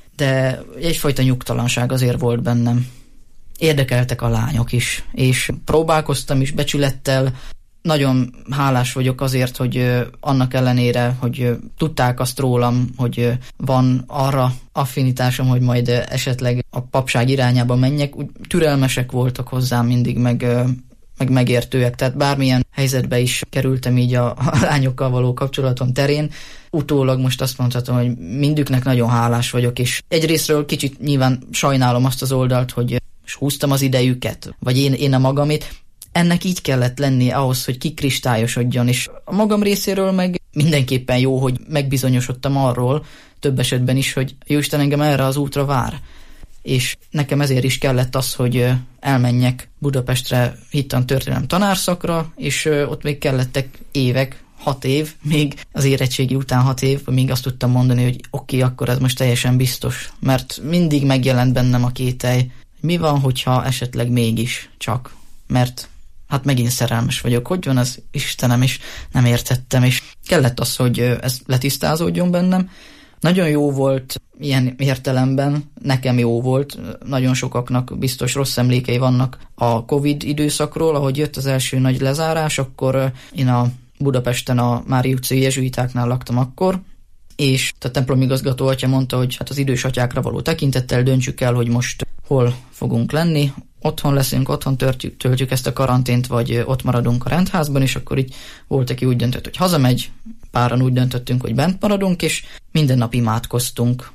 S12: de egyfajta nyugtalanság azért volt bennem. Érdekeltek a lányok is, és próbálkoztam is becsülettel. Nagyon hálás vagyok azért, hogy annak ellenére, hogy tudták azt rólam, hogy van arra affinitásom, hogy majd esetleg a papság irányába menjek, úgy türelmesek voltak hozzám mindig, meg, meg megértőek, tehát bármilyen helyzetbe is kerültem így a, a lányokkal való kapcsolaton terén, utólag most azt mondhatom, hogy mindüknek nagyon hálás vagyok, és egyrésztről kicsit nyilván sajnálom azt az oldalt, hogy húztam az idejüket, vagy én, én a magamét. Ennek így kellett lenni ahhoz, hogy kikristályosodjon, és a magam részéről meg mindenképpen jó, hogy megbizonyosodtam arról, több esetben is, hogy Jóisten engem erre az útra vár. És nekem ezért is kellett az, hogy elmenjek Budapestre hittantörténelem tanárszakra, és ott még kellettek évek, hat év, még az érettségi után hat év, még azt tudtam mondani, hogy oké, okay, akkor ez most teljesen biztos, mert mindig megjelent bennem a kételj, mi van, hogyha esetleg mégis csak, mert hát megint szerelmes vagyok, hogy van ez, Istenem, és nem értettem, és kellett az, hogy ez letisztázódjon bennem. Nagyon jó volt ilyen értelemben, nekem jó volt, nagyon sokaknak biztos rossz emlékei vannak a Covid időszakról, ahogy jött az első nagy lezárás, akkor én a Budapesten a Mária utcai jezsuitáknál laktam akkor, és a templomigazgató atya mondta, hogy hát az idős atyákra való tekintettel döntsük el, hogy most hol fogunk lenni, otthon leszünk, otthon töltjük, töltjük ezt a karantént, vagy ott maradunk a rendházban, és akkor így volt, aki úgy döntött, hogy hazamegy, páran úgy döntöttünk, hogy bent maradunk, és minden nap imádkoztunk.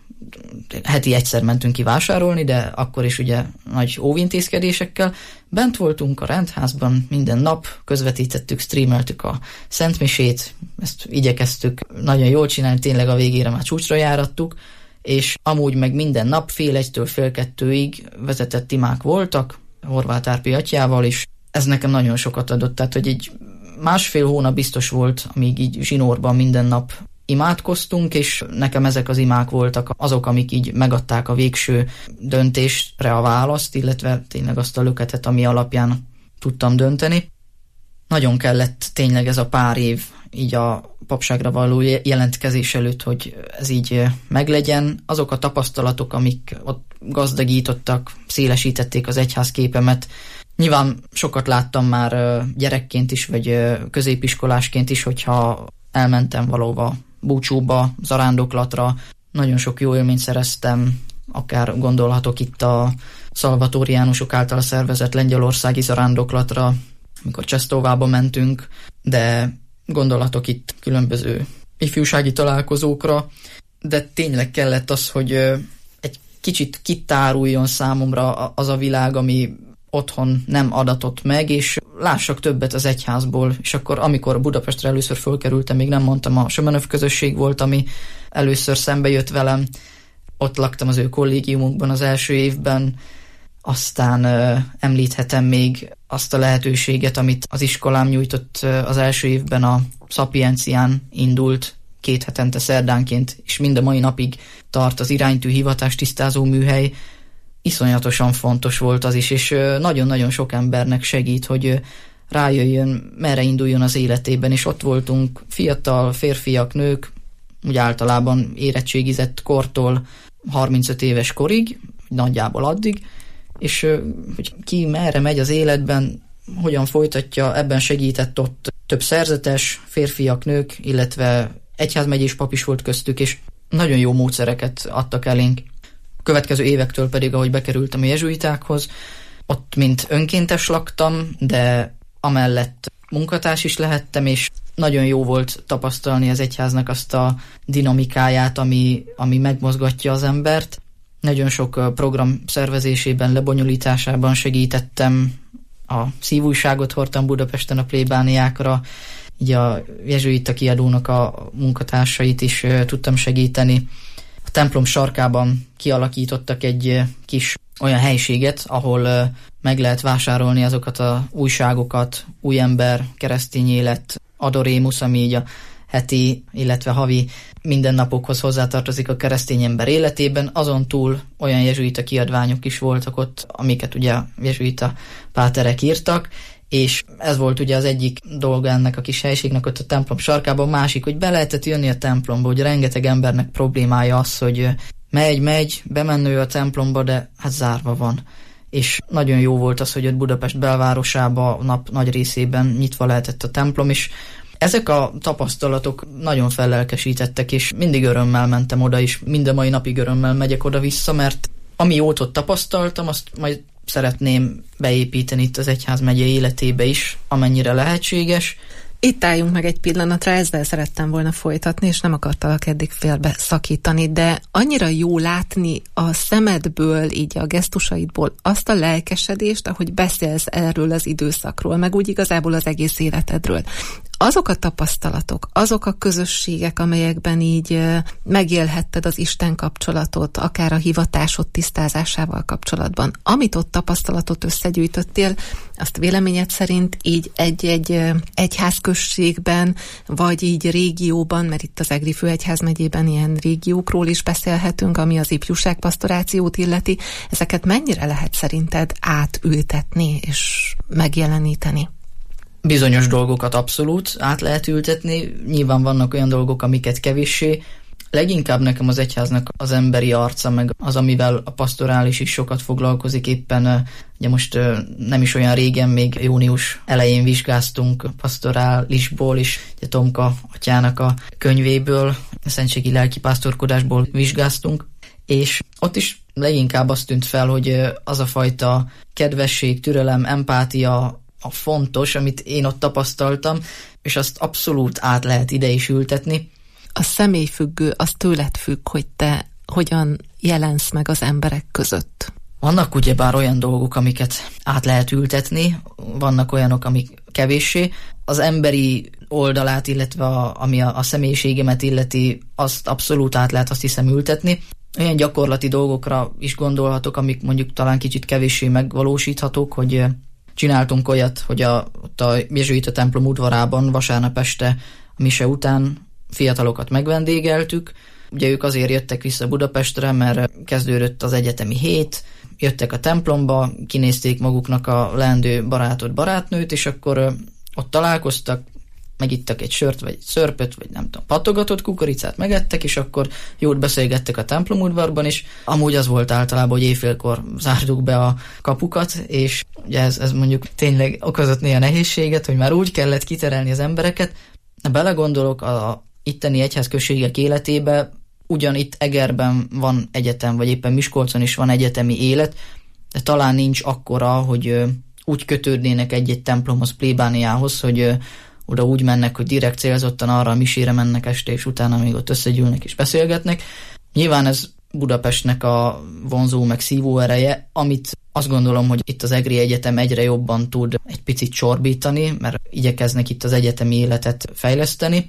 S12: Heti egyszer mentünk ki vásárolni, de akkor is ugye nagy óvintézkedésekkel. Bent voltunk a rendházban minden nap, közvetítettük, streameltük a szentmisét, ezt igyekeztük nagyon jól csinálni, tényleg a végére már csúcsra járattuk, és amúgy meg minden nap fél egytől fél kettőig vezetett imák voltak, Horváth Árpi atyával, és ez nekem nagyon sokat adott, tehát hogy így másfél hónap biztos volt, amíg így zsinórban minden nap imádkoztunk, és nekem ezek az imák voltak azok, amik így megadták a végső döntésre a választ, illetve tényleg azt a löketet, ami alapján tudtam dönteni. Nagyon kellett tényleg ez a pár év így a papságra való jelentkezés előtt, hogy ez így meglegyen. Azok a tapasztalatok, amik ott gazdagítottak, szélesítették az egyház képemet. Nyilván sokat láttam már gyerekként is, vagy középiskolásként is, hogyha elmentem valóba búcsúba, zarándoklatra. Nagyon sok jó élményt szereztem, akár gondolhatok itt a szalvatóriánusok által szervezett lengyelországi zarándoklatra, amikor Csesztóvába mentünk, de gondolhatok itt különböző ifjúsági találkozókra, de tényleg kellett az, hogy egy kicsit kitáruljon számomra az a világ, ami otthon nem adatott meg, és lássak többet az egyházból, és akkor amikor Budapestre először fölkerültem, még nem mondtam, a Sömenöv közösség volt, ami először szembe jött velem, ott laktam az ő kollégiumukban az első évben, aztán ö, említhetem még azt a lehetőséget, amit az iskolám nyújtott ö, az első évben, a Szapiencián indult két hetente szerdánként, és mind a mai napig tart az iránytű hivatás tisztázó műhely. Iszonyatosan fontos volt az is, és ö, nagyon-nagyon sok embernek segít, hogy ö, rájöjjön, merre induljon az életében, és ott voltunk fiatal férfiak, nők, úgy általában érettségizett kortól harmincöt éves korig, nagyjából addig, és hogy ki merre megy az életben, hogyan folytatja, ebben segített ott több szerzetes, férfiak, nők, illetve egyházmegyés pap is volt köztük, és nagyon jó módszereket adtak elénk. A következő évektől pedig, ahogy bekerültem a jezsuitákhoz, ott mint önkéntes laktam, de amellett munkatárs is lehettem, és nagyon jó volt tapasztalni az egyháznak azt a dinamikáját, ami, ami megmozgatja az embert. Nagyon sok program szervezésében, lebonyolításában segítettem, a szívújságot hordtam Budapesten a plébániákra, így a jezsuita kiadónak a munkatársait is tudtam segíteni. A templom sarkában kialakítottak egy kis olyan helységet, ahol meg lehet vásárolni azokat az újságokat, Új ember, Keresztény élet, Adorémus, ami így a heti, illetve havi mindennapokhoz hozzátartozik a keresztény ember életében. Azon túl olyan jezsuita kiadványok is voltak ott, amiket ugye a jezsuita páterek írtak, és ez volt ugye az egyik dolga ennek a kis helységnek ott a templom sarkában, másik, hogy be lehetett jönni a templomba, hogy rengeteg embernek problémája az, hogy megy, megy, bemenő a templomba, de hát zárva van. És nagyon jó volt az, hogy ott Budapest belvárosába a nap nagy részében nyitva lehetett a templom, és ezek a tapasztalatok nagyon fellelkesítettek, és mindig örömmel mentem oda, és mind a mai napig örömmel megyek oda-vissza, mert ami jót ott tapasztaltam, azt majd szeretném beépíteni itt az egyházmegye életébe is, amennyire lehetséges.
S11: Itt álljunk meg egy pillanatra, ezzel szerettem volna folytatni, és nem akartalak eddig félbe szakítani, de annyira jó látni a szemedből, így a gesztusaidból azt a lelkesedést, ahogy beszélsz erről az időszakról, meg úgy igazából az egész életedről. Azok a tapasztalatok, azok a közösségek, amelyekben így megélhetted az Isten kapcsolatot, akár a hivatásod tisztázásával kapcsolatban, amit ott tapasztalatot összegyűjtöttél, azt véleményed szerint így egy-egy egyházközségben, vagy így régióban, mert itt az Egri főegyházmegyében ilyen régiókról is beszélhetünk, ami az ifjúságpastorációt illeti, ezeket mennyire lehet szerinted átültetni és megjeleníteni?
S12: Bizonyos dolgokat abszolút át lehet ültetni, nyilván vannak olyan dolgok, amiket kevéssé. Leginkább nekem az egyháznak az emberi arca, meg az, amivel a pastorális is sokat foglalkozik éppen, ugye most nem is olyan régen, még június elején vizsgáztunk pastorálisból is, ugye Tomka atyának a könyvéből, a szentségi lelkipásztorkodásból vizsgáztunk, és ott is leginkább azt tűnt fel, hogy az a fajta kedvesség, türelem, empátia, a fontos, amit én ott tapasztaltam, és azt abszolút át lehet ide is ültetni.
S11: A személyfüggő, az tőled függ, hogy te hogyan jelensz meg az emberek között.
S12: Vannak ugyebár olyan dolgok, amiket át lehet ültetni, vannak olyanok, amik kevéssé. Az emberi oldalát, illetve a, ami a, a személyiségemet illeti, azt abszolút át lehet, azt hiszem, ültetni. Olyan gyakorlati dolgokra is gondolhatok, amik mondjuk talán kicsit kevéssé megvalósíthatók, hogy csináltunk olyat, hogy a, ott a jezsuita templom udvarában vasárnap este a mise után fiatalokat megvendégeltük. Ugye ők azért jöttek vissza Budapestre, mert kezdődött az egyetemi hét, jöttek a templomba, kinézték maguknak a leendő barátot, barátnőt, és akkor ott találkoztak, megittak egy sört, vagy egy szörpöt, vagy nem tudom, patogatott kukoricát megettek, és akkor jót beszélgettek a templomudvarban, és amúgy az volt általában, hogy éjfélkor zártuk be a kapukat, és ugye ez, ez mondjuk tényleg okozott néha nehézséget, hogy már úgy kellett kiterelni az embereket. Belegondolok a itteni egyházközségek életébe, ugyan itt Egerben van egyetem, vagy éppen Miskolcon is van egyetemi élet, de talán nincs akkora, hogy úgy kötődnének egy-egy templomhoz, plébániához, hogy oda úgy mennek, hogy direkt célzottan arra a misére mennek este, és utána még ott összegyűlnek és beszélgetnek. Nyilván ez Budapestnek a vonzó meg szívó ereje, amit azt gondolom, hogy itt az Egri Egyetem egyre jobban tud egy picit csorbítani, mert igyekeznek itt az egyetemi életet fejleszteni,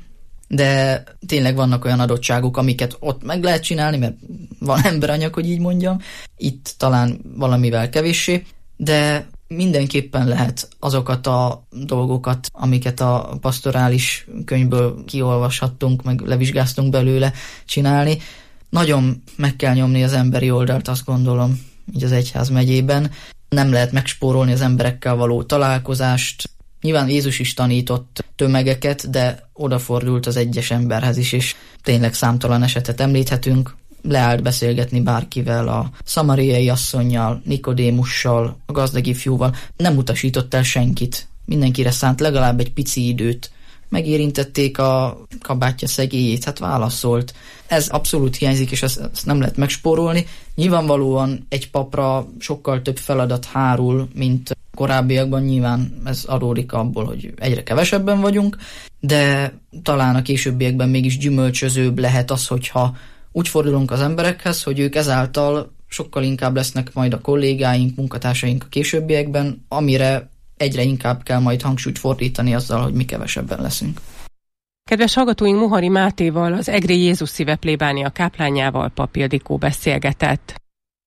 S12: de tényleg vannak olyan adottságok, amiket ott meg lehet csinálni, mert van emberanyag, hogy így mondjam, itt talán valamivel kevéssé, de mindenképpen lehet azokat a dolgokat, amiket a pastorális könyvből kiolvashattunk, meg levizsgáztunk belőle csinálni. Nagyon meg kell nyomni az emberi oldalt, azt gondolom, így az egyházmegyében. Nem lehet megspórolni az emberekkel való találkozást. Nyilván Jézus is tanított tömegeket, de odafordult az egyes emberhez is, és tényleg számtalan esetet említhetünk. Leállt beszélgetni bárkivel, a szamariai asszonnyal, Nikodémussal, a gazdag ifjúval. Nem utasított el senkit. Mindenkire szánt legalább egy pici időt. Megérintették a kabátja szegélyét, hát válaszolt. Ez abszolút hiányzik, és ezt, ezt nem lehet megspórolni. Nyilvánvalóan egy papra sokkal több feladat hárul, mint korábbiakban, nyilván ez adódik abból, hogy egyre kevesebben vagyunk, de talán a későbbiekben mégis gyümölcsözőbb lehet az, hogyha úgy fordulunk az emberekhez, hogy ők ezáltal sokkal inkább lesznek majd a kollégáink, munkatársaink a későbbiekben, amire egyre inkább kell majd hangsúlyt fordítani azzal, hogy mi kevesebben leszünk.
S10: Kedves hallgatóink, Mohari Mátéval, az Egri Jézus Szíve plébánia káplányával Pap Ildikó beszélgetett.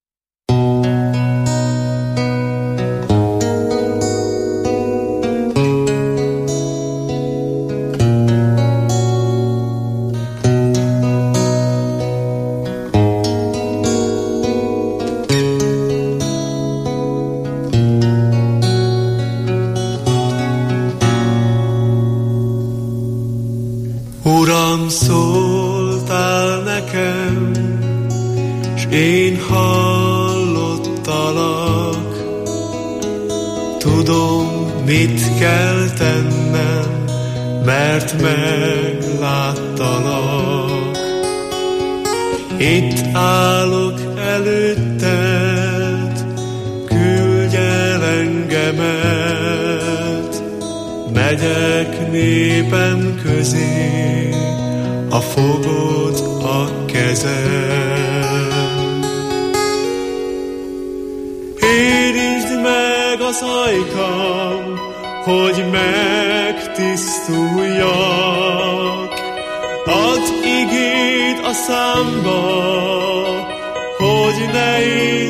S7: Uram, szóltál nekem, s én hallottalak. Tudom, mit kell tennem, mert megláttalak. Itt állok előtted, küldj Megyek népem közé, a fogod a kezem. Érintsd meg az ajkam, hogy megtisztuljak. Add igéd a számba, hogy ne én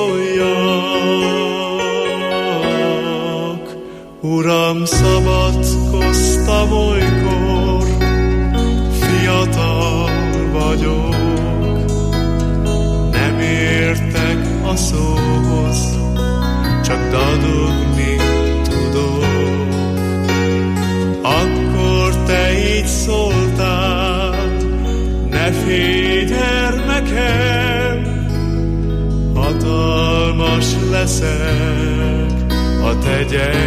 S7: szóljak. Uram, szabadkoztam olykor, fiatal vagyok, nem értek a szóhoz, csak dadogni tudok. Akkor te így szóltál, ne félj gyermekem, hatalmas leszek a te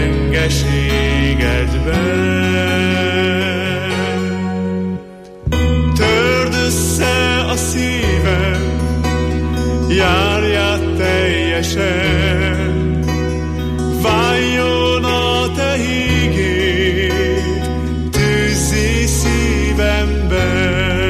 S7: gyengeségedben. Törd össze a szívem, járját teljesen, váljon a te hígéd, tűzzi szívemben.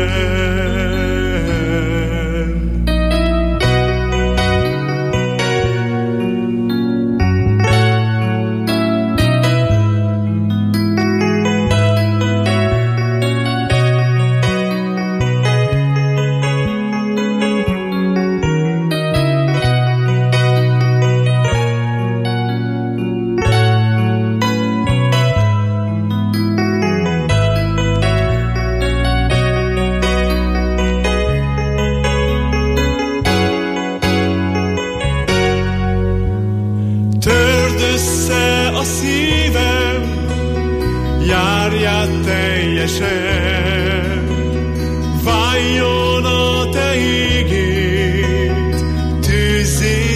S7: Váljon a te ígéd, tűzzi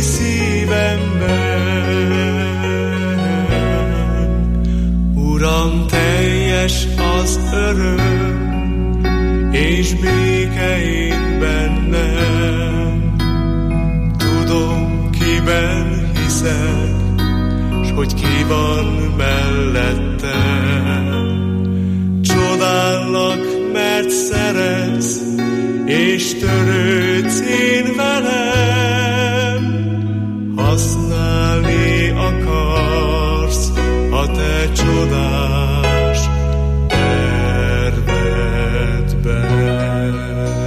S7: szívemben. Uram, teljes az öröm, és béke én bennem. Tudom, kiben hiszek, s hogy ki van mellettem. Csodállak, mert szeretsz, és törődsz én velem. Használni akarsz a te csodás tervedben.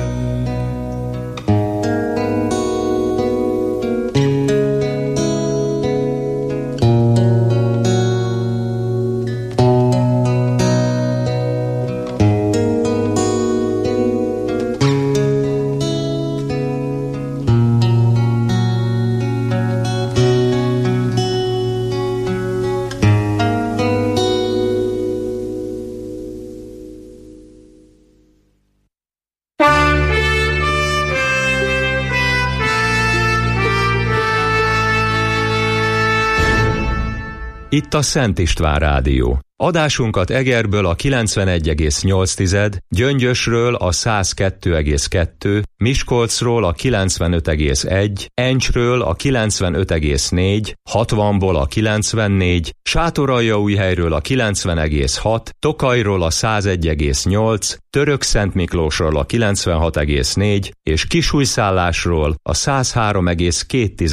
S1: Itt a Szent István Rádió. Adásunkat Egerből a kilencvenegy egész nyolc, Gyöngyösről a száz kettő egész kettő, Miskolcról a kilencvenöt egész egy, Encsről a kilencvenöt egész négy, hatvanból a kilencvennégy, Sátoraljaújhelyről a kilencven egész hat, Tokajról a száz egy egész nyolc, Törökszentmiklósról a kilencvenhat egész négy és Kisújszállásról a száz három egész két